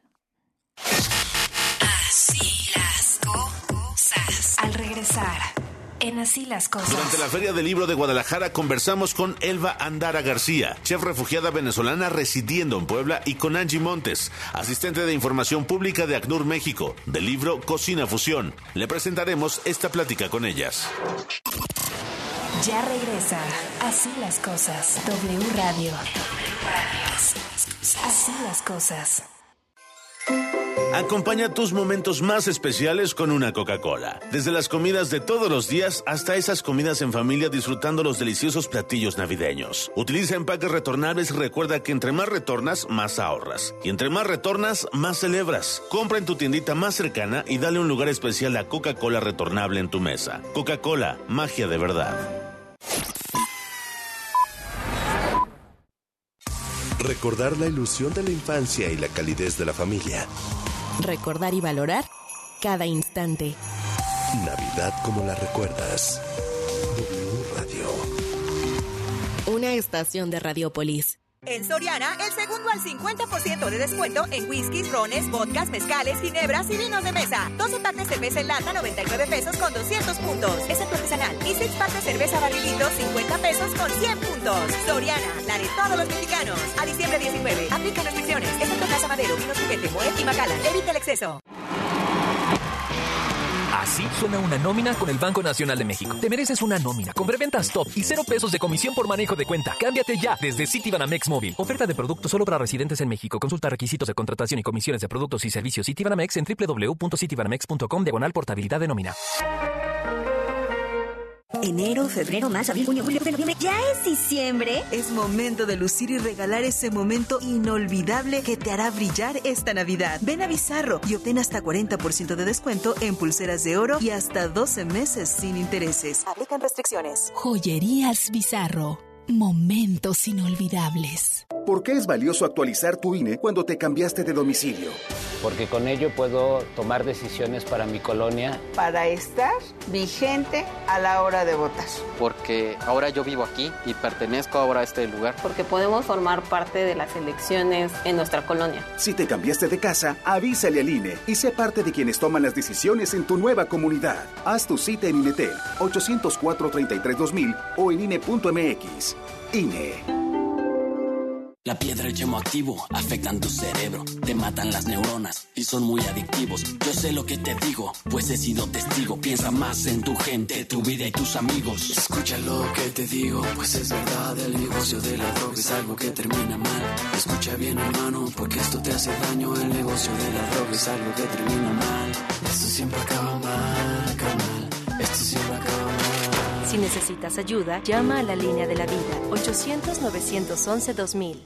Speaker 6: Así las cosas. Al regresar, en Así las Cosas.
Speaker 14: Durante la Feria del Libro de Guadalajara conversamos con Elba Andara García, chef refugiada venezolana residiendo en Puebla, y con Angie Montes, asistente de información pública de ACNUR México, del libro Cocina Fusión. Le presentaremos esta plática con ellas.
Speaker 6: Ya regresa Así las Cosas. W Radio. Así las Cosas.
Speaker 14: Acompaña tus momentos más especiales con una Coca-Cola. Desde las comidas de todos los días hasta esas comidas en familia disfrutando los deliciosos platillos navideños. Utiliza empaques retornables y recuerda que entre más retornas, más ahorras. Y entre más retornas, más celebras. Compra en tu tiendita más cercana y dale un lugar especial a Coca-Cola retornable en tu mesa. Coca-Cola, magia de verdad.
Speaker 7: Recordar la ilusión de la infancia y la calidez de la familia.
Speaker 15: Recordar y valorar cada instante.
Speaker 7: Navidad como la recuerdas. W Radio.
Speaker 15: Una estación de Radiopolis.
Speaker 1: En Soriana, el segundo al cincuenta por ciento de descuento en whiskies, rones, vodkas, mezcales, ginebras y vinos de mesa. doce packs de cerveza en lata, noventa y nueve pesos con doscientos puntos. Excepto artesanal. Y seis packs de cerveza barrilito, cincuenta pesos con cien puntos. Soriana, la de todos los mexicanos. A diciembre diecinueve. Aplica restricciones. Excepto Casa Madero, Vinos Juguete, Moet y Macallan. Evita el exceso.
Speaker 16: Así suena una nómina con el Banco Nacional de México. Te mereces una nómina con preventas top y cero pesos de comisión por manejo de cuenta. Cámbiate ya desde Citibanamex Móvil. Oferta de productos solo para residentes en México. Consulta requisitos de contratación y comisiones de productos y servicios Citibanamex en doble u doble u doble u punto citibanamex punto com diagonal portabilidad de nómina.
Speaker 4: Enero, febrero, marzo, abril, junio, julio, noviembre. ¿Ya es diciembre?
Speaker 5: Es momento de lucir y regalar ese momento inolvidable que te hará brillar esta Navidad. Ven a Bizarro y obtén hasta cuarenta por ciento de descuento en pulseras de oro y hasta doce meses sin intereses.
Speaker 1: Aplican restricciones.
Speaker 17: Joyerías Bizarro. Momentos inolvidables. ¿Por qué es valioso actualizar tu I N E cuando te cambiaste de domicilio?
Speaker 18: Porque con ello puedo tomar decisiones para mi colonia.
Speaker 19: Para estar vigente a la hora de votar.
Speaker 20: Porque ahora yo vivo aquí y pertenezco ahora a este lugar.
Speaker 21: Porque podemos formar parte de las elecciones en nuestra colonia.
Speaker 17: Si te cambiaste de casa, avísale al I N E y sé parte de quienes toman las decisiones en tu nueva comunidad. Haz tu cita en INETEL ochocientos cuatro, treinta y tres, dos mil o en I N E punto M X. I N E.
Speaker 22: La piedra y el yemo activo afectan tu cerebro, te matan las neuronas y son muy adictivos. Yo sé lo que te digo, pues he sido testigo. Piensa más en tu gente, tu vida y tus amigos. Escucha lo que te digo, pues es verdad. El negocio de la droga es algo que termina mal. Escucha bien, hermano, porque esto te hace daño. El negocio de la droga es algo que termina mal. Esto siempre acaba mal, acaba mal. Esto siempre acaba mal.
Speaker 6: Si necesitas ayuda, llama a la línea de la vida, ochocientos, novecientos once, dos mil.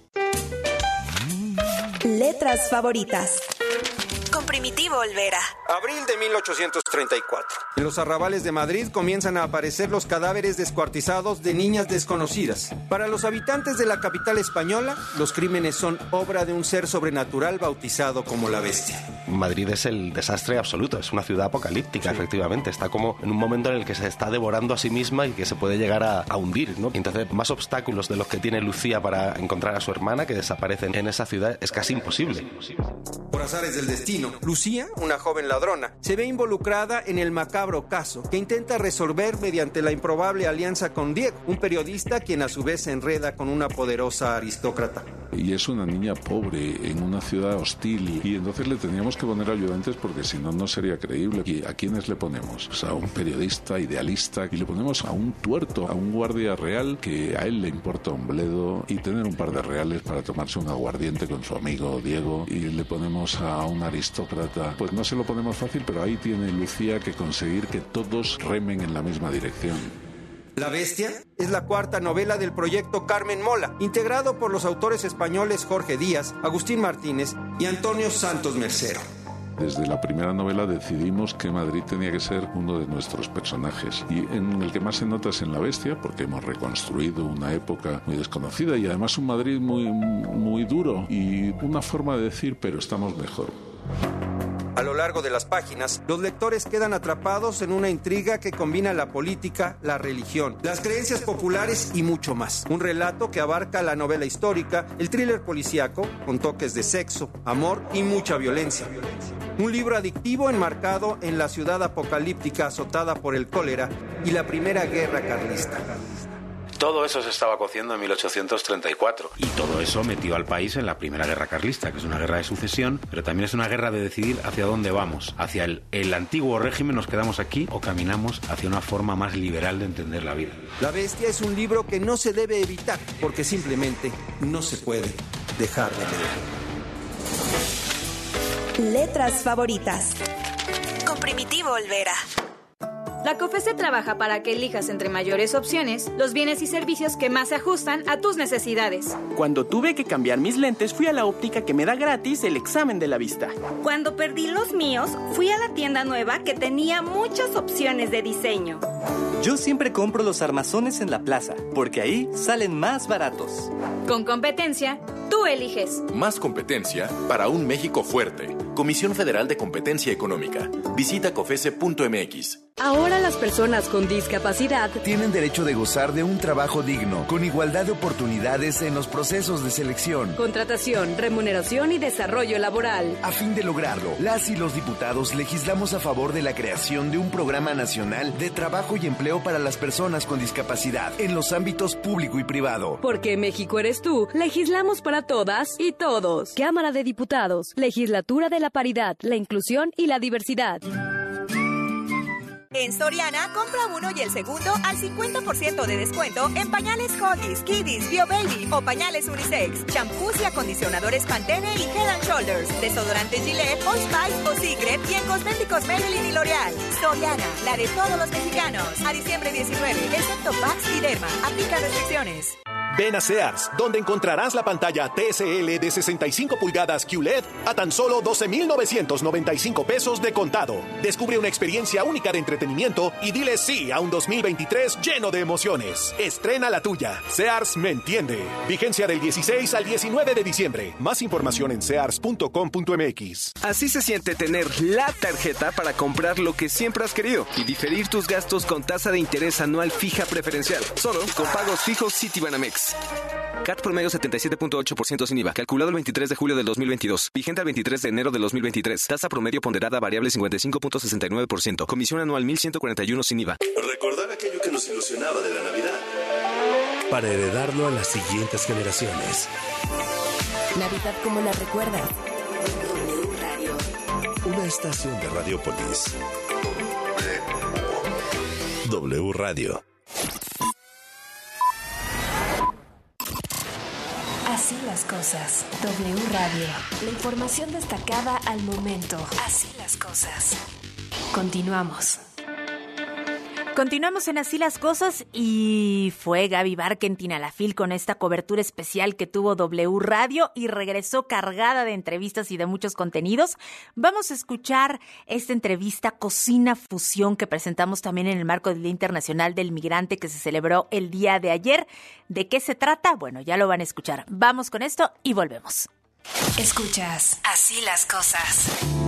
Speaker 4: Letras favoritas.
Speaker 1: Con Primitivo Olvera.
Speaker 23: Abril de mil ochocientos treinta y cuatro. En los arrabales de Madrid comienzan a aparecer los cadáveres descuartizados de niñas desconocidas. Para los habitantes de la capital española, los crímenes son obra de un ser sobrenatural bautizado como la Bestia.
Speaker 24: Madrid es el desastre absoluto, es una ciudad apocalíptica, sí. Efectivamente. Está como en un momento en el que se está devorando a sí misma y que se puede llegar a, a hundir, ¿no? Entonces, más obstáculos de los que tiene Lucía para encontrar a su hermana, que desaparecen en esa ciudad, es casi imposible.
Speaker 23: Por azares del destino, Lucía, una joven ladrona, se ve involucrada en el macabro caso que intenta resolver mediante la improbable alianza con Diego, un periodista quien a su vez se enreda con una poderosa aristócrata.
Speaker 25: Y es una niña pobre en una ciudad hostil y entonces le teníamos que poner ayudantes porque si no, no sería creíble. ¿Y a quiénes le ponemos? Pues a un periodista idealista y le ponemos a un tuerto, a un guardia real que a él le importa un bledo y tener un par de reales para tomarse un aguardiente con su amigo Diego, y le ponemos a un aristócrata. Pues no se lo ponemos fácil, pero ahí tiene Lucía que conseguir que todos remen en la misma dirección.
Speaker 23: La Bestia es la cuarta novela del proyecto Carmen Mola, integrado por los autores españoles Jorge Díaz, Agustín Martínez y Antonio Santos Mercero.
Speaker 25: Desde la primera novela decidimos que Madrid tenía que ser uno de nuestros personajes, y en el que más se nota es en La Bestia, porque hemos reconstruido una época muy desconocida y además un Madrid muy, muy duro y una forma de decir, pero estamos mejor.
Speaker 23: A lo largo de las páginas, los lectores quedan atrapados en una intriga que combina la política, la religión, las creencias populares y mucho más. Un relato que abarca la novela histórica, el thriller policíaco, con toques de sexo, amor y mucha violencia. Un libro adictivo enmarcado en la ciudad apocalíptica azotada por el cólera y la primera guerra carlista.
Speaker 26: Todo eso se estaba cociendo en mil ochocientos treinta y cuatro.
Speaker 27: Y todo eso metió al país en la Primera Guerra Carlista, que es una guerra de sucesión, pero también es una guerra de decidir hacia dónde vamos. Hacia el, el antiguo régimen, nos quedamos aquí, o caminamos hacia una forma más liberal de entender la vida.
Speaker 23: La Bestia es un libro que no se debe evitar, porque simplemente no se puede dejar de
Speaker 4: leer. Letras favoritas.
Speaker 1: Con Primitivo Olvera.
Speaker 28: La COFESE trabaja para que elijas entre mayores opciones los bienes y servicios que más se ajustan a tus necesidades.
Speaker 29: Cuando tuve que cambiar mis lentes, fui a la óptica que me da gratis el examen de la vista.
Speaker 28: Cuando perdí los míos, fui a la tienda nueva que tenía muchas opciones de diseño.
Speaker 30: Yo siempre compro los armazones en la plaza, porque ahí salen más baratos.
Speaker 28: Con competencia, tú eliges.
Speaker 31: Más competencia para un México fuerte. Comisión Federal de Competencia Económica. Visita cofese punto m x.
Speaker 32: Ahora las personas con discapacidad
Speaker 33: tienen derecho de gozar de un trabajo digno, con igualdad de oportunidades en los procesos de selección,
Speaker 32: contratación, remuneración y desarrollo laboral.
Speaker 33: A fin de lograrlo, las y los diputados legislamos a favor de la creación de un programa nacional de trabajo y empleo para las personas con discapacidad en los ámbitos público y privado.
Speaker 32: Porque México eres tú, legislamos para todas y todos. Cámara de Diputados, Legislatura de la Paridad, la Inclusión y la Diversidad.
Speaker 1: En Soriana, compra uno y el segundo al cincuenta por ciento de descuento en pañales Huggies, Kiddies, BioBaby o pañales Unisex, champús y acondicionadores Pantene y Head and Shoulders, desodorantes Gillette, Old Spice o Secret y en cosméticos Maybelline y L'Oreal. Soriana, la de todos los mexicanos. A diciembre diecinueve, excepto Pax y Derma. Aplica restricciones.
Speaker 2: Ven a Sears, donde encontrarás la pantalla T S L de sesenta y cinco pulgadas Q L E D a tan solo doce mil novecientos noventa y cinco pesos de contado. Descubre una experiencia única de entretenimiento y dile sí a un dos mil veintitrés lleno de emociones. Estrena la tuya. Sears me entiende. Vigencia del dieciséis al diecinueve de diciembre. Más información en sears punto com punto m x.
Speaker 3: Así se siente tener la tarjeta para comprar lo que siempre has querido y diferir tus gastos con tasa de interés anual fija preferencial. Solo con pagos fijos Citibanamex. C A T promedio setenta y siete punto ocho por ciento sin I V A. Calculado el veintitrés de julio del dos mil veintidós. Vigente al veintitrés de enero del dos mil veintitrés. Tasa promedio ponderada variable cincuenta y cinco punto sesenta y nueve por ciento. Comisión anual mil ciento cuarenta y uno sin I V A.
Speaker 5: Recordar aquello que nos ilusionaba de la Navidad. Para heredarlo a las siguientes generaciones.
Speaker 6: Navidad como la recuerdas.
Speaker 5: Una estación de Radiopolis. W Radio.
Speaker 6: Así las cosas. W Radio. La información destacada al momento. Así las cosas. Continuamos.
Speaker 7: Continuamos en Así las Cosas y fue Gaby Barkentin a la fil con esta cobertura especial que tuvo W Radio y regresó cargada de entrevistas y de muchos contenidos. Vamos a escuchar esta entrevista Cocina Fusión que presentamos también en el marco del Día Internacional del Migrante que se celebró el día de ayer. ¿De qué se trata? Bueno, ya lo van a escuchar. Vamos con esto y volvemos.
Speaker 6: Escuchas Así las Cosas.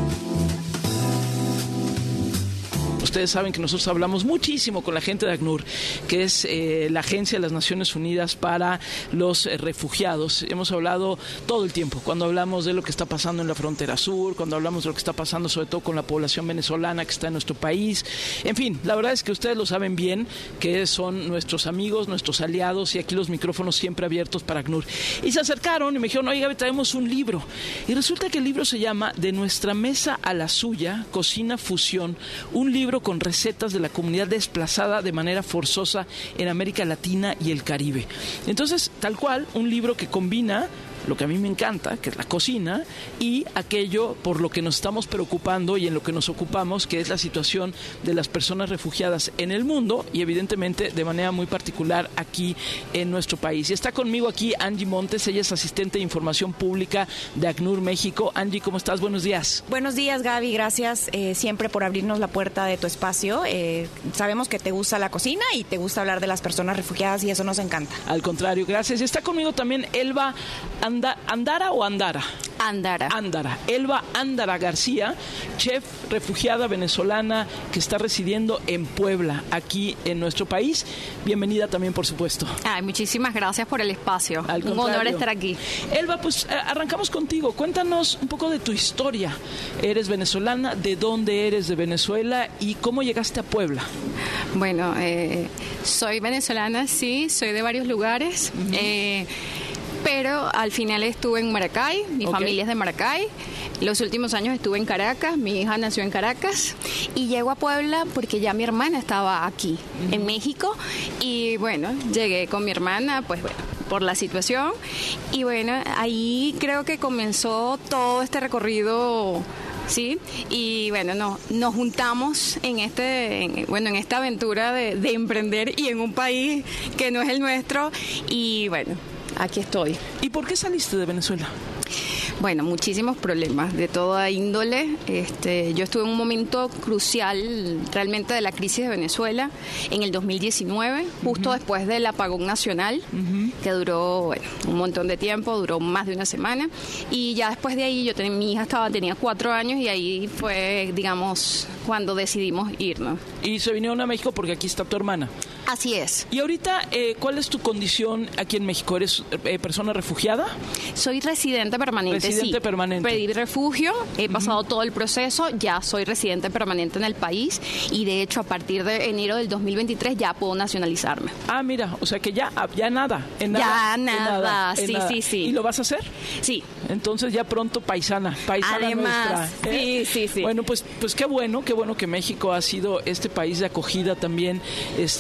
Speaker 8: Ustedes saben que nosotros hablamos muchísimo con la gente de ACNUR, que es eh, la Agencia de las Naciones Unidas para los eh, Refugiados. Hemos hablado todo el tiempo, cuando hablamos de lo que está pasando en la frontera sur, cuando hablamos de lo que está pasando sobre todo con la población venezolana que está en nuestro país. En fin, la verdad es que ustedes lo saben bien, que son nuestros amigos, nuestros aliados, y aquí los micrófonos siempre abiertos para ACNUR. Y se acercaron y me dijeron, oye Gaby, traemos un libro. Y resulta que el libro se llama De nuestra mesa a la suya, Cocina Fusión, un libro con recetas de la comunidad desplazada de manera forzosa en América Latina y el Caribe. Entonces, tal cual, un libro que combina lo que a mí me encanta, que es la cocina, y aquello por lo que nos estamos preocupando y en lo que nos ocupamos, que es la situación de las personas refugiadas en el mundo y evidentemente de manera muy particular aquí en nuestro país. Y está conmigo aquí Angie Montes, ella es asistente de información pública de ACNUR México. Angie, ¿cómo estás? Buenos días.
Speaker 9: Buenos días, Gaby, gracias eh, siempre por abrirnos la puerta de tu espacio. Eh, sabemos que te gusta la cocina y te gusta hablar de las personas refugiadas y eso nos encanta.
Speaker 8: Al contrario, gracias. Y está conmigo también Elba Anda, ¿Andara o Andara?
Speaker 9: Andara.
Speaker 8: Andara. Elba Andara García, chef refugiada venezolana que está residiendo en Puebla, aquí en nuestro país. Bienvenida también, por supuesto.
Speaker 10: Ay, muchísimas gracias por el espacio.
Speaker 8: Al
Speaker 10: un honor estar aquí.
Speaker 8: Elba, pues arrancamos contigo. Cuéntanos un poco de tu historia. Eres venezolana, ¿de dónde eres de Venezuela y cómo llegaste a Puebla?
Speaker 10: Bueno, eh, soy venezolana, sí, soy de varios lugares. Uh-huh. Eh, Pero al final estuve en Maracay, mi okay. familia es de Maracay. Los últimos años estuve en Caracas, mi hija nació en Caracas. Y llego a Puebla porque ya mi hermana estaba aquí, uh-huh. en México. Y bueno, llegué con mi hermana, pues bueno, por la situación. Y bueno, ahí creo que comenzó todo este recorrido. Sí, y bueno, no, nos juntamos en este, en, bueno, en esta aventura de, de emprender y en un país que no es el nuestro. Y bueno, aquí estoy.
Speaker 8: ¿Y por qué saliste de Venezuela?
Speaker 10: Bueno, muchísimos problemas de toda índole. Este, yo estuve en un momento crucial realmente de la crisis de Venezuela en el dos mil diecinueve, justo uh-huh. después del apagón nacional, uh-huh. que duró bueno, un montón de tiempo, duró más de una semana. Y ya después de ahí, yo ten, mi hija estaba tenía cuatro años y ahí fue, digamos, cuando decidimos irnos.
Speaker 8: Y se vinieron a México porque aquí está tu hermana.
Speaker 10: Así es.
Speaker 8: Y ahorita, eh, ¿cuál es tu condición aquí en México? ¿Eres eh, persona refugiada?
Speaker 10: Soy residente permanente,
Speaker 8: residente
Speaker 10: sí.
Speaker 8: permanente.
Speaker 10: Pedí refugio, he pasado uh-huh. todo el proceso, ya soy residente permanente en el país y de hecho a partir de enero del dos mil veintitrés ya puedo nacionalizarme.
Speaker 8: Ah, mira, o sea que ya, ya nada, en
Speaker 10: nada.
Speaker 8: Ya
Speaker 10: nada, en nada. sí,
Speaker 8: nada.
Speaker 10: sí, sí.
Speaker 8: ¿Y lo vas a hacer?
Speaker 10: Sí.
Speaker 8: Entonces ya pronto paisana, paisana
Speaker 10: Además,
Speaker 8: nuestra. ¿eh?
Speaker 10: sí, sí, sí.
Speaker 8: Bueno, pues, pues qué bueno, qué bueno que México ha sido este país de acogida también este, para personas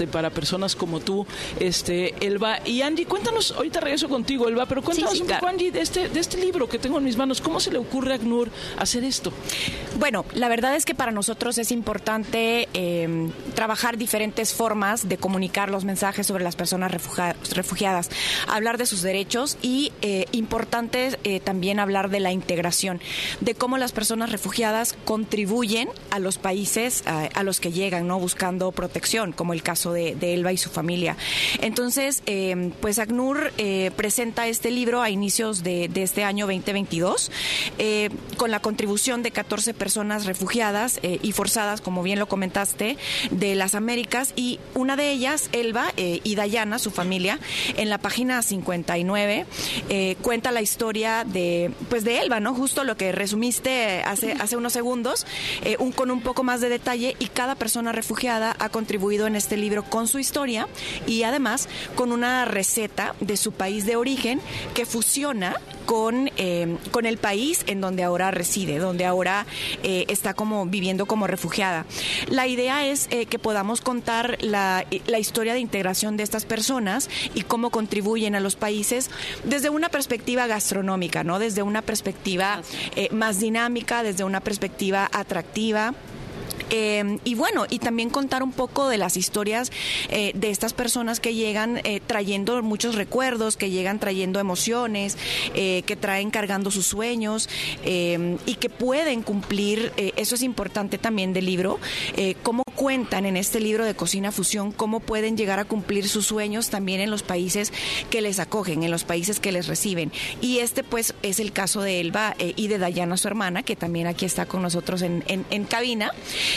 Speaker 8: personas como tú, este, Elba. Y Angie, cuéntanos, ahorita regreso contigo, Elba, pero cuéntanos sí, sí, un poco, claro. Angie, de este, de este libro que tengo en mis manos. ¿Cómo se le ocurre a ACNUR hacer esto?
Speaker 9: Bueno, la verdad es que para nosotros es importante eh, trabajar diferentes formas de comunicar los mensajes sobre las personas refugia- refugiadas, hablar de sus derechos y eh, importante eh, también hablar de la integración, de cómo las personas refugiadas contribuyen a los países a, a los que llegan, ¿no? Buscando protección, como el caso de, de Elba y su familia. Entonces, eh, pues ACNUR eh, presenta este libro a inicios de, de este año veinte veintidós, eh, con la contribución de catorce personas refugiadas eh, y forzadas, como bien lo comentaste, de las Américas, y una de ellas, Elba, eh, y Dayana, su familia. En la página cincuenta y nueve eh, cuenta la historia de, pues de Elba, ¿no? Justo lo que resumiste hace, hace unos segundos, eh, un, con un poco más de detalle, y cada persona refugiada ha contribuido en este libro con su historia y además con una receta de su país de origen que fusiona con, eh, con el país en donde ahora reside, donde ahora eh, está como viviendo como refugiada. La idea es eh, que podamos contar la, la historia de integración de estas personas y cómo contribuyen a los países desde una perspectiva gastronómica, ¿no? Desde una perspectiva eh, más dinámica, desde una perspectiva atractiva. Eh, y bueno, y también contar un poco de las historias eh, de estas personas que llegan eh, trayendo muchos recuerdos, que llegan trayendo emociones, eh, que traen cargando sus sueños eh, y que pueden cumplir, eh, eso es importante también del libro, eh, cómo cuentan en este libro de Cocina Fusión, cómo pueden llegar a cumplir sus sueños también en los países que les acogen, en los países que les reciben. Y este pues es el caso de Elba eh, y de Dayana, su hermana, que también aquí está con nosotros en, en, en cabina.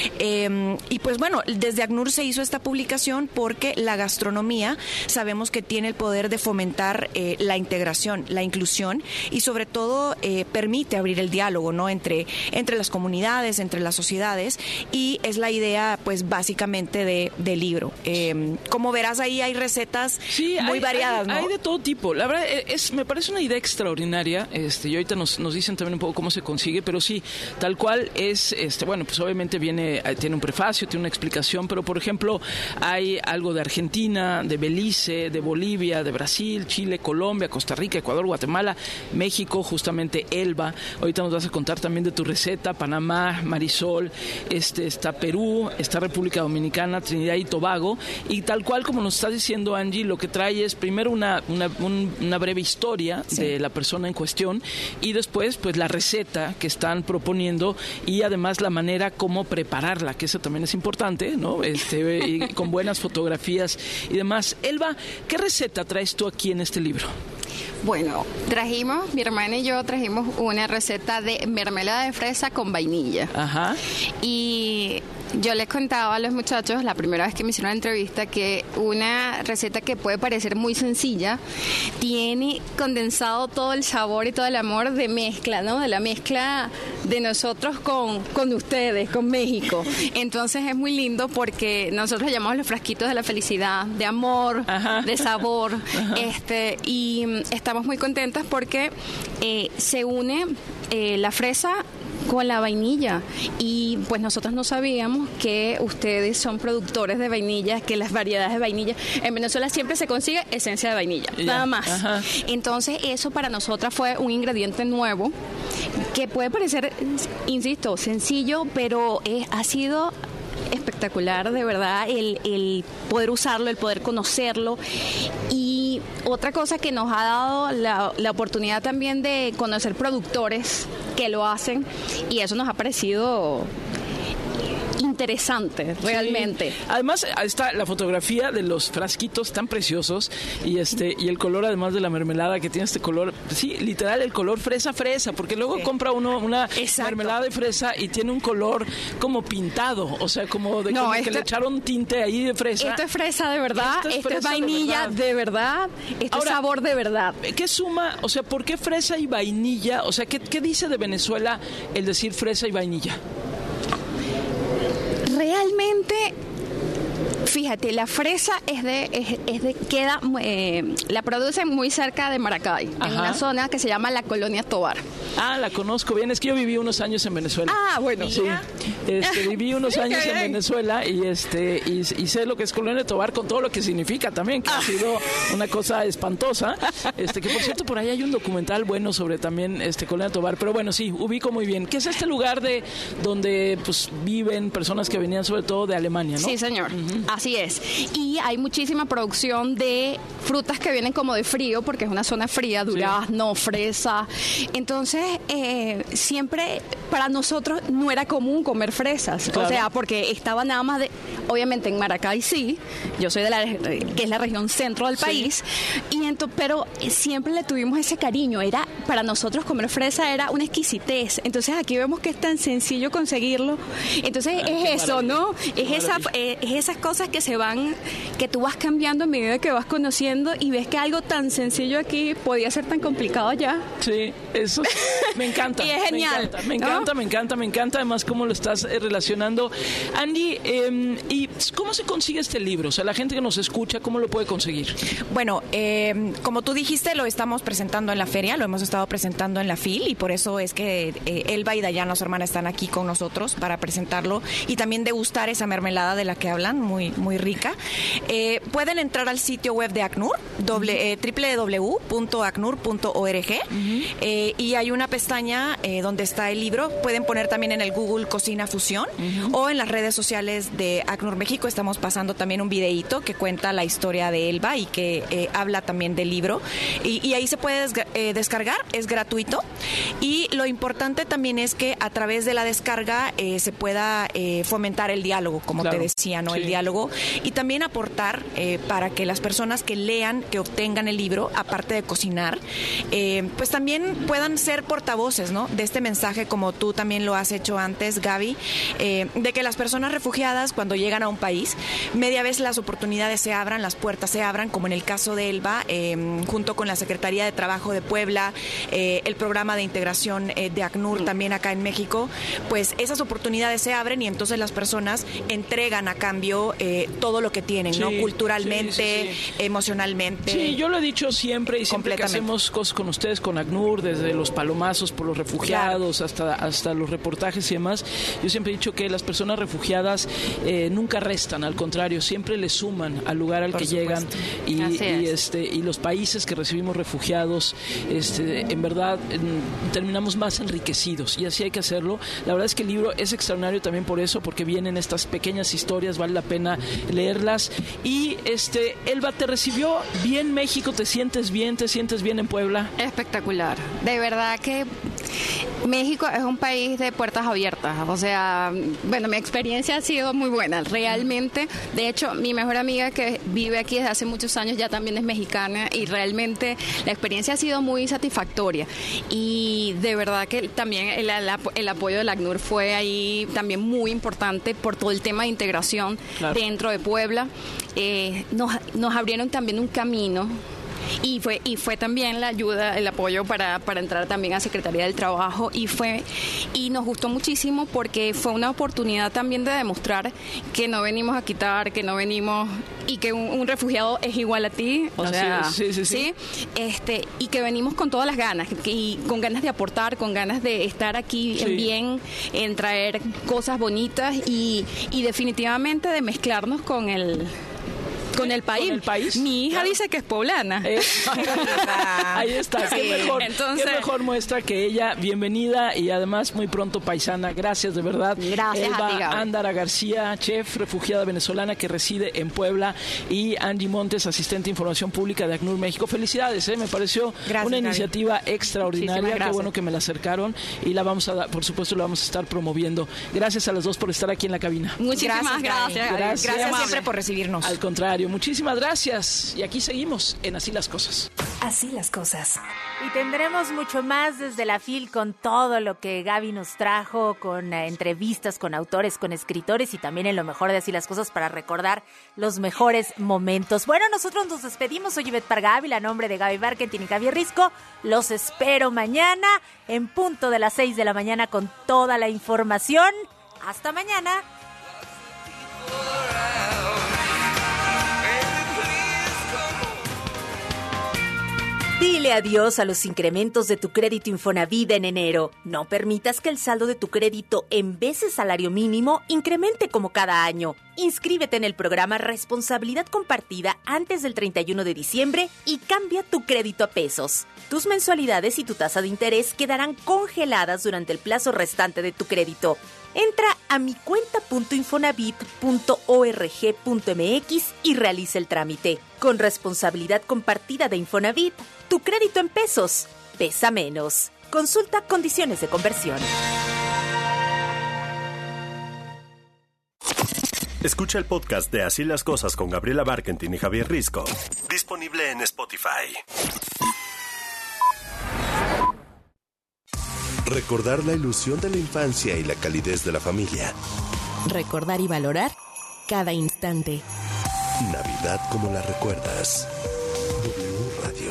Speaker 9: Eh, y pues bueno, desde ACNUR se hizo esta publicación porque la gastronomía sabemos que tiene el poder de fomentar eh, la integración, la inclusión y sobre todo eh, permite abrir el diálogo, ¿no? entre, entre las comunidades, entre las sociedades, y es la idea pues básicamente de, del libro. Eh, como verás, ahí hay recetas
Speaker 8: sí,
Speaker 9: muy
Speaker 8: hay,
Speaker 9: variadas,
Speaker 8: hay,
Speaker 9: ¿no?
Speaker 8: Hay de todo tipo. La verdad es, me parece una idea extraordinaria. Este, y ahorita nos, nos dicen también un poco cómo se consigue, pero sí, tal cual es, este, bueno, pues obviamente viene, tiene un prefacio, tiene una explicación, pero por ejemplo hay algo de Argentina, de Belice, de Bolivia, de Brasil, Chile, Colombia, Costa Rica, Ecuador, Guatemala, México, justamente Elba. Ahorita nos vas a contar también de tu receta, Panamá, Marisol, este, está Perú, está República Dominicana, Trinidad y Tobago, y tal cual como nos está diciendo Angie, lo que trae es primero una, una, un, una breve historia sí. de la persona en cuestión, y después pues la receta que están proponiendo y además la manera como prepararla, que eso también es importante, ¿no? Este, y con buenas fotografías y demás. Elba, ¿qué receta traes tú aquí en este libro?
Speaker 10: Bueno, trajimos, mi hermana y yo trajimos una receta de mermelada de fresa con vainilla.
Speaker 8: Ajá.
Speaker 10: Y yo les contaba a los muchachos la primera vez que me hicieron la entrevista que una receta que puede parecer muy sencilla tiene condensado todo el sabor y todo el amor de mezcla, ¿no? De la mezcla de nosotros con, con ustedes, con México. Entonces es muy lindo porque nosotros llamamos los frasquitos de la felicidad, de amor, Ajá. de sabor. Ajá. Este, y estamos muy contentas porque eh, se une eh, la fresa con la vainilla, y pues nosotros no sabíamos que ustedes son productores de vainilla, que las variedades de vainilla en Venezuela siempre se consigue esencia de vainilla, yeah. nada más. Ajá. Entonces eso para nosotras fue un ingrediente nuevo que puede parecer, insisto, sencillo, pero es, ha sido espectacular, de verdad, el, el poder usarlo, el poder conocerlo. Y otra cosa que nos ha dado la, la oportunidad también de conocer productores que lo hacen, y eso nos ha parecido interesante, realmente.
Speaker 8: Sí. Además está la fotografía de los frasquitos tan preciosos y este y el color, además de la mermelada que tiene este color, sí, literal el color fresa fresa, porque luego sí. compra uno una Exacto. mermelada de fresa y tiene un color como pintado, o sea, como de no, como esto, que le echaron tinte ahí de fresa.
Speaker 10: Esto es fresa de verdad, esto es, esto es vainilla de verdad, de verdad esto Ahora, es sabor de verdad.
Speaker 8: ¿Qué suma? O sea, ¿por qué fresa y vainilla? O sea, ¿qué, qué dice de Venezuela el decir fresa y vainilla?
Speaker 10: Realmente, Fíjate, la fresa es de, es, es de queda, eh, la producen muy cerca de Maracay, Ajá. en una zona que se llama la Colonia Tovar.
Speaker 8: Ah, la conozco bien, es que yo viví unos años en Venezuela.
Speaker 10: Ah, bueno.
Speaker 8: Sí, este, viví unos años en Venezuela y este y, y sé lo que es Colonia Tovar con todo lo que significa también, que ah. ha sido una cosa espantosa. Este, que por cierto, por ahí hay un documental bueno sobre también este Colonia Tovar, pero bueno, sí, ubico muy bien. ¿Qué es este lugar de donde pues viven personas que venían sobre todo de Alemania, no?
Speaker 10: Sí, señor. Uh-huh. Así es. Y hay muchísima producción de frutas que vienen como de frío, porque es una zona fría, durazno, sí. fresa. Entonces, eh, siempre para nosotros no era común comer fresas. Claro. O sea, porque estaba nada más de, obviamente en Maracay sí, yo soy de la, que es la región centro del sí. país, y ento, pero siempre le tuvimos ese cariño. Era, para nosotros comer fresa era una exquisitez. Entonces aquí vemos que es tan sencillo conseguirlo. Entonces ah, es eso, ¿no? Es, esa, eh, es esas cosas que se van, que tú vas cambiando a medida que vas conociendo y ves que algo tan sencillo aquí podía ser tan complicado allá.
Speaker 8: Sí, eso me encanta.
Speaker 10: Y es genial.
Speaker 8: Me encanta, me encanta, ¿no? me encanta, me encanta además cómo lo estás eh, relacionando. Andy, eh, ¿y cómo se consigue este libro? O sea, la gente que nos escucha, ¿cómo lo puede conseguir?
Speaker 9: Bueno, eh, como tú dijiste, lo estamos presentando en la feria, lo hemos estado presentando en la F I L y por eso es que eh, Elba y Dayana, su hermana, están aquí con nosotros para presentarlo y también degustar esa mermelada de la que hablan, muy, muy rica. Eh, pueden entrar al sitio web de ACNUR, doble, eh, doble u doble u doble u punto acnur punto org, uh-huh. eh, y hay una pestaña eh, donde está el libro. Pueden poner también en el Google Cocina Fusión, uh-huh. o en las redes sociales de ACNUR México. Estamos pasando también un videíto que cuenta la historia de Elba y que eh, habla también del libro. Y, y ahí se puede desga- eh, descargar, es gratuito. Y lo importante también es que a través de la descarga eh, se pueda eh, fomentar el diálogo, como claro. te decía, ¿no? Sí. El diálogo. Y también aportar eh, para que las personas que lean, que obtengan el libro, aparte de cocinar, eh, pues también puedan ser portavoces, ¿no? De este mensaje, como tú también lo has hecho antes, Gaby, eh, de que las personas refugiadas, cuando llegan a un país, media vez las oportunidades se abran, las puertas se abran, como en el caso de Elba, eh, junto con la Secretaría de Trabajo de Puebla, eh, el programa de integración eh, de ACNUR también acá en México, pues esas oportunidades se abren y entonces las personas entregan a cambio eh, todo lo que tienen, sí, ¿no? Culturalmente, sí, sí, sí. emocionalmente.
Speaker 8: Sí, yo lo he dicho siempre y siempre que hacemos cosas con ustedes, con ACNUR, desde los palomazos por los refugiados, claro. hasta, hasta los reportajes y demás, yo siempre he dicho que las personas refugiadas eh, nunca restan, al contrario, siempre le suman al lugar al por que supuesto. llegan y, y, este, y los países que recibimos refugiados, este, en verdad en, terminamos más enriquecidos y así hay que hacerlo. La verdad es que el libro es extraordinario también por eso, porque vienen estas pequeñas historias, vale la pena leerlas. Y este, Elba, ¿te recibió bien México? ¿Te sientes bien? ¿Te sientes bien en Puebla?
Speaker 10: Espectacular. De verdad que México es un país de puertas abiertas. O sea, bueno, mi experiencia ha sido muy buena, realmente. De hecho, mi mejor amiga que vive aquí desde hace muchos años ya también es mexicana y realmente la experiencia ha sido muy satisfactoria. Y de verdad que también el, el, el apoyo del ACNUR fue ahí también muy importante por todo el tema de integración claro. dentro de Puebla. Eh, nos, nos abrieron también un camino. Y fue y fue también la ayuda, el apoyo para, para entrar también a Secretaría del Trabajo y fue y nos gustó muchísimo porque fue una oportunidad también de demostrar que no venimos a quitar, que no venimos y que un, un refugiado es igual a ti, o
Speaker 8: Así
Speaker 10: sea,
Speaker 8: es, sí, sí, sí.
Speaker 10: ¿sí? Este, y que venimos con todas las ganas, y con ganas de aportar, con ganas de estar aquí sí. en bien, en traer cosas bonitas y, y definitivamente de mezclarnos con el Con el país.
Speaker 8: Con el país.
Speaker 10: Mi hija
Speaker 8: claro.
Speaker 10: dice que es poblana.
Speaker 8: Eh, ahí está. Sí. Qué mejor, Entonces, qué mejor muestra que ella. Bienvenida y además muy pronto paisana. Gracias de verdad.
Speaker 10: Gracias
Speaker 8: Elba
Speaker 10: a ti, Gaby.
Speaker 8: Ándara García, chef, refugiada venezolana que reside en Puebla, y Angie Montes, asistente de información pública de ACNUR México. Felicidades, ¿eh? Me pareció
Speaker 9: gracias,
Speaker 8: una
Speaker 9: Gaby.
Speaker 8: iniciativa extraordinaria. Qué bueno que me la acercaron y la vamos a dar, por supuesto, la vamos a estar promoviendo. Gracias a las dos por estar aquí en la cabina.
Speaker 10: Muchísimas gracias. Gracias,
Speaker 9: gracias, gracias siempre por recibirnos.
Speaker 8: Al contrario, muchísimas gracias. Y aquí seguimos en Así las Cosas.
Speaker 6: Así las Cosas.
Speaker 7: Y tendremos mucho más desde la F I L con todo lo que Gaby nos trajo, con eh, entrevistas con autores, con escritores y también en lo mejor de Así las Cosas para recordar los mejores momentos. Bueno, nosotros nos despedimos. Soy Ivette Parga Ávila, a nombre de Gaby Barkentin y Javier Risco. Los espero mañana en punto de las seis de la mañana con toda la información. Hasta mañana. Dile adiós a los incrementos de tu crédito Infonavit en enero. No permitas que el saldo de tu crédito en vez de salario mínimo incremente como cada año. Inscríbete en el programa Responsabilidad Compartida antes del treinta y uno de diciembre y cambia tu crédito a pesos. Tus mensualidades y tu tasa de interés quedarán congeladas durante el plazo restante de tu crédito. Entra a mi cuenta punto infonavit punto org punto m x y realiza el trámite. Con Responsabilidad Compartida de Infonavit, tu crédito en pesos pesa menos. Consulta condiciones de conversión.
Speaker 5: Escucha el podcast de Así las Cosas con Gabriela Barkentin y Javier Risco. Disponible en Spotify. Recordar la ilusión de la infancia y la calidez de la familia.
Speaker 11: Recordar y valorar cada instante.
Speaker 5: Navidad como la recuerdas. W Radio.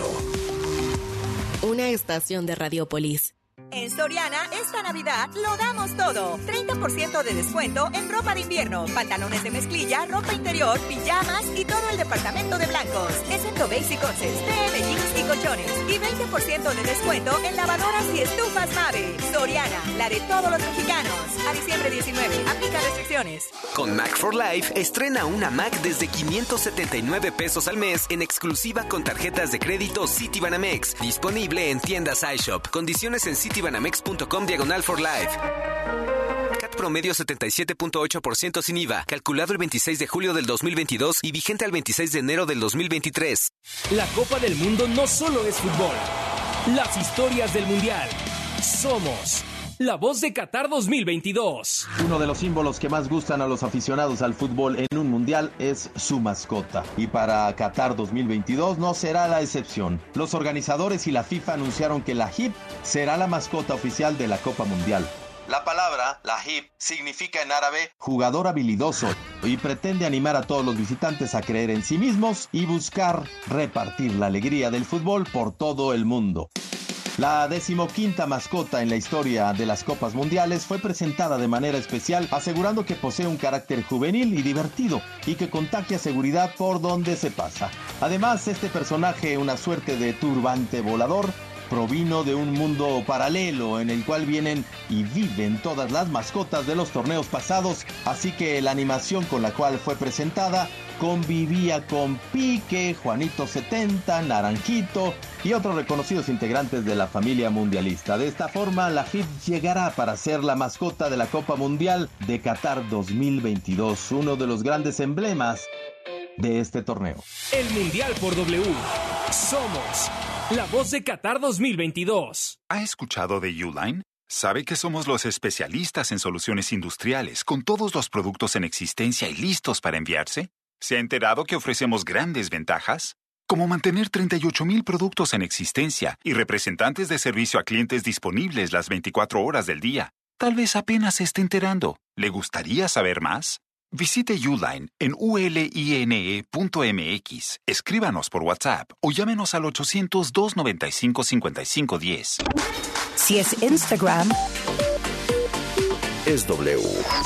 Speaker 11: Una estación de Radiopolis.
Speaker 1: En Soriana, esta Navidad lo damos todo. treinta por ciento de descuento en ropa de invierno, pantalones de mezclilla, ropa interior, pijamas y todo el departamento de blancos, excepto Basic Corsets, T M jeans y colchones. Y veinte por ciento de descuento en lavadoras y estufas Mave. Soriana, la de todos los mexicanos. A diciembre diecinueve, aplica restricciones.
Speaker 3: Con Mac for Life, estrena una Mac desde quinientos setenta y nueve pesos al mes en exclusiva con tarjetas de crédito Citibanamex. Disponible en tiendas iShop. Condiciones en citibanamex punto com diagonal for life. C A T promedio setenta y siete punto ocho por ciento sin I V A. Calculado el veintiséis de julio del dos mil veintidós y vigente al veintiséis de enero del dos mil veintitrés.
Speaker 12: La Copa del Mundo no solo es fútbol. Las historias del Mundial. Somos la voz de Qatar dos mil veintidós.
Speaker 13: Uno de los símbolos que más gustan a los aficionados al fútbol en un mundial es su mascota. Y para Qatar dos mil veintidós no será la excepción. Los organizadores y la FIFA anunciaron que la Hip será la mascota oficial de la Copa Mundial. La palabra, la Hip, significa en árabe jugador habilidoso y pretende animar a todos los visitantes a creer en sí mismos y buscar repartir la alegría del fútbol por todo el mundo. La decimoquinta mascota en la historia de las Copas Mundiales fue presentada de manera especial, asegurando que posee un carácter juvenil y divertido y que contagia seguridad por donde se pasa. Además, este personaje, una suerte de turbante volador, provino de un mundo paralelo en el cual vienen y viven todas las mascotas de los torneos pasados, así que la animación con la cual fue presentada convivía con Pique, Juanito setenta, Naranjito y otros reconocidos integrantes de la familia mundialista. De esta forma, la Hip llegará para ser la mascota de la Copa Mundial de Qatar dos mil veintidós, uno de los grandes emblemas de este torneo.
Speaker 12: El Mundial por W. Somos la voz de Qatar dos mil veintidós.
Speaker 14: ¿Ha escuchado de Uline? ¿Sabe que somos los especialistas en soluciones industriales, con todos los productos en existencia y listos para enviarse? ¿Se ha enterado que ofrecemos grandes ventajas? Como mantener treinta y ocho mil productos en existencia y representantes de servicio a clientes disponibles las veinticuatro horas del día. Tal vez apenas se esté enterando. ¿Le gustaría saber más? Visite Uline en uline punto m x, escríbanos por WhatsApp o llámenos al ochocientos, dos noventa y cinco, cincuenta y cinco diez.
Speaker 15: Si es Instagram,
Speaker 5: es W.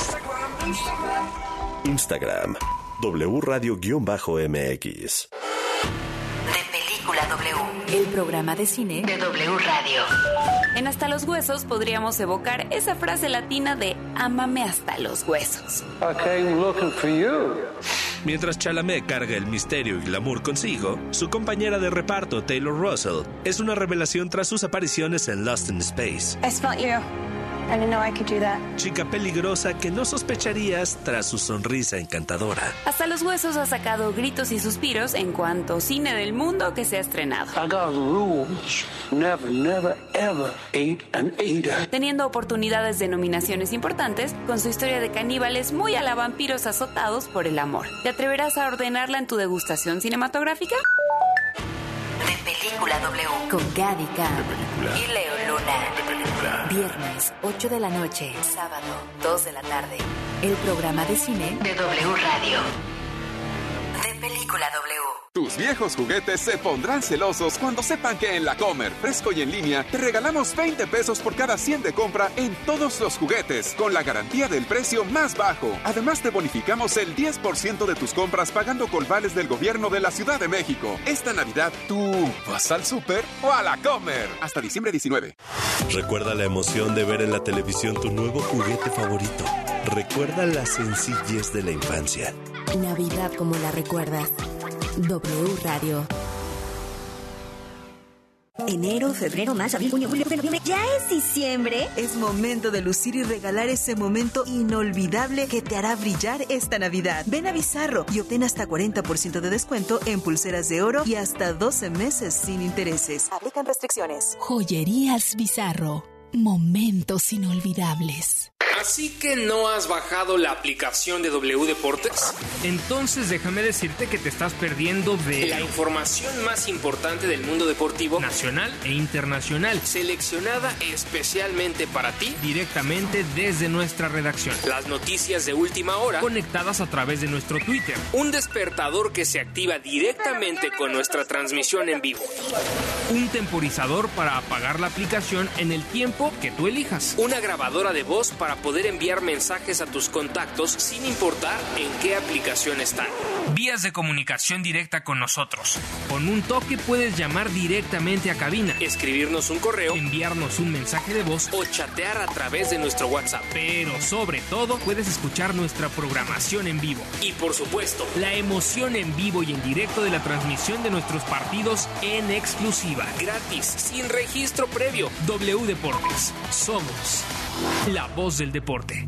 Speaker 5: Instagram, W Radio-M X.
Speaker 6: De Película W, el programa de cine de W Radio. En Hasta los Huesos podríamos evocar esa frase latina de ámame hasta los huesos.
Speaker 16: Okay, looking for you.
Speaker 5: Mientras Chalamet carga el misterio y glamour consigo, su compañera de reparto, Taylor Russell, es una revelación tras sus apariciones en Lost in Space.
Speaker 17: I smelled you. I didn't know I could do that.
Speaker 5: Chica peligrosa que no sospecharías tras su sonrisa encantadora.
Speaker 6: Hasta los Huesos ha sacado gritos y suspiros en cuanto cine del mundo que se ha estrenado.
Speaker 16: I got rules. Never, never, ever eat an eater.
Speaker 6: Teniendo oportunidades de nominaciones importantes, con su historia de caníbales muy a la vampiros azotados por el amor. ¿Te atreverás a ordenarla en tu degustación cinematográfica? De Película W, con Gaby Cam y Leo Luna. Viernes, ocho de la noche, sábado, dos de la tarde. El programa de cine de W Radio. De Película W.
Speaker 4: Tus viejos juguetes se pondrán celosos cuando sepan que en La Comer, fresco y en línea, te regalamos veinte pesos por cada cien de compra en todos los juguetes, con la garantía del precio más bajo. Además, te bonificamos el diez por ciento de tus compras pagando con vales del gobierno de la Ciudad de México. Esta Navidad, ¿tú vas al súper o a La Comer? Hasta diciembre diecinueve.
Speaker 5: Recuerda la emoción de ver en la televisión tu nuevo juguete favorito. Recuerda la sencillez de la infancia.
Speaker 11: Navidad como la recuerdas. W Radio.
Speaker 18: Enero, febrero, marzo, abril, junio, julio, noviembre. ¿Ya es diciembre?
Speaker 19: Es momento de lucir y regalar ese momento inolvidable que te hará brillar esta Navidad. Ven a Bizarro y obtén hasta cuarenta por ciento de descuento en pulseras de oro y hasta doce meses sin intereses.
Speaker 18: Aplican restricciones.
Speaker 20: Joyerías Bizarro. Momentos inolvidables.
Speaker 12: ¿Así que no has bajado la aplicación de W Deportes? Entonces déjame decirte que te estás perdiendo de la información más importante del mundo deportivo nacional e internacional, seleccionada especialmente para ti directamente desde nuestra redacción. Las noticias de última hora conectadas a través de nuestro Twitter. Un despertador que se activa directamente con nuestra transmisión en vivo. Un temporizador para apagar la aplicación en el tiempo que tú elijas. Una grabadora de voz para poder enviar mensajes a tus contactos sin importar en qué aplicación están. Vías de comunicación directa con nosotros. Con un toque puedes llamar directamente a cabina, escribirnos un correo, enviarnos un mensaje de voz o chatear a través de nuestro WhatsApp. Pero sobre todo puedes escuchar nuestra programación en vivo. Y por supuesto, la emoción en vivo y en directo de la transmisión de nuestros partidos en exclusiva, gratis, sin registro previo. W Deportes. Somos la voz del deporte.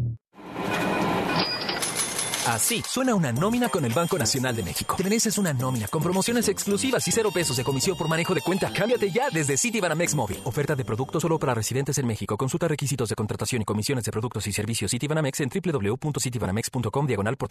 Speaker 21: Así suena una nómina con el Banco Nacional de México. Te mereces una nómina con promociones exclusivas y cero pesos de comisión por manejo de cuenta. Cámbiate ya desde Citibanamex Móvil. Oferta de producto solo para residentes en México. Consulta requisitos de contratación y comisiones de productos y servicios Citibanamex en doble u doble u doble u punto citibanamex punto com diagonal por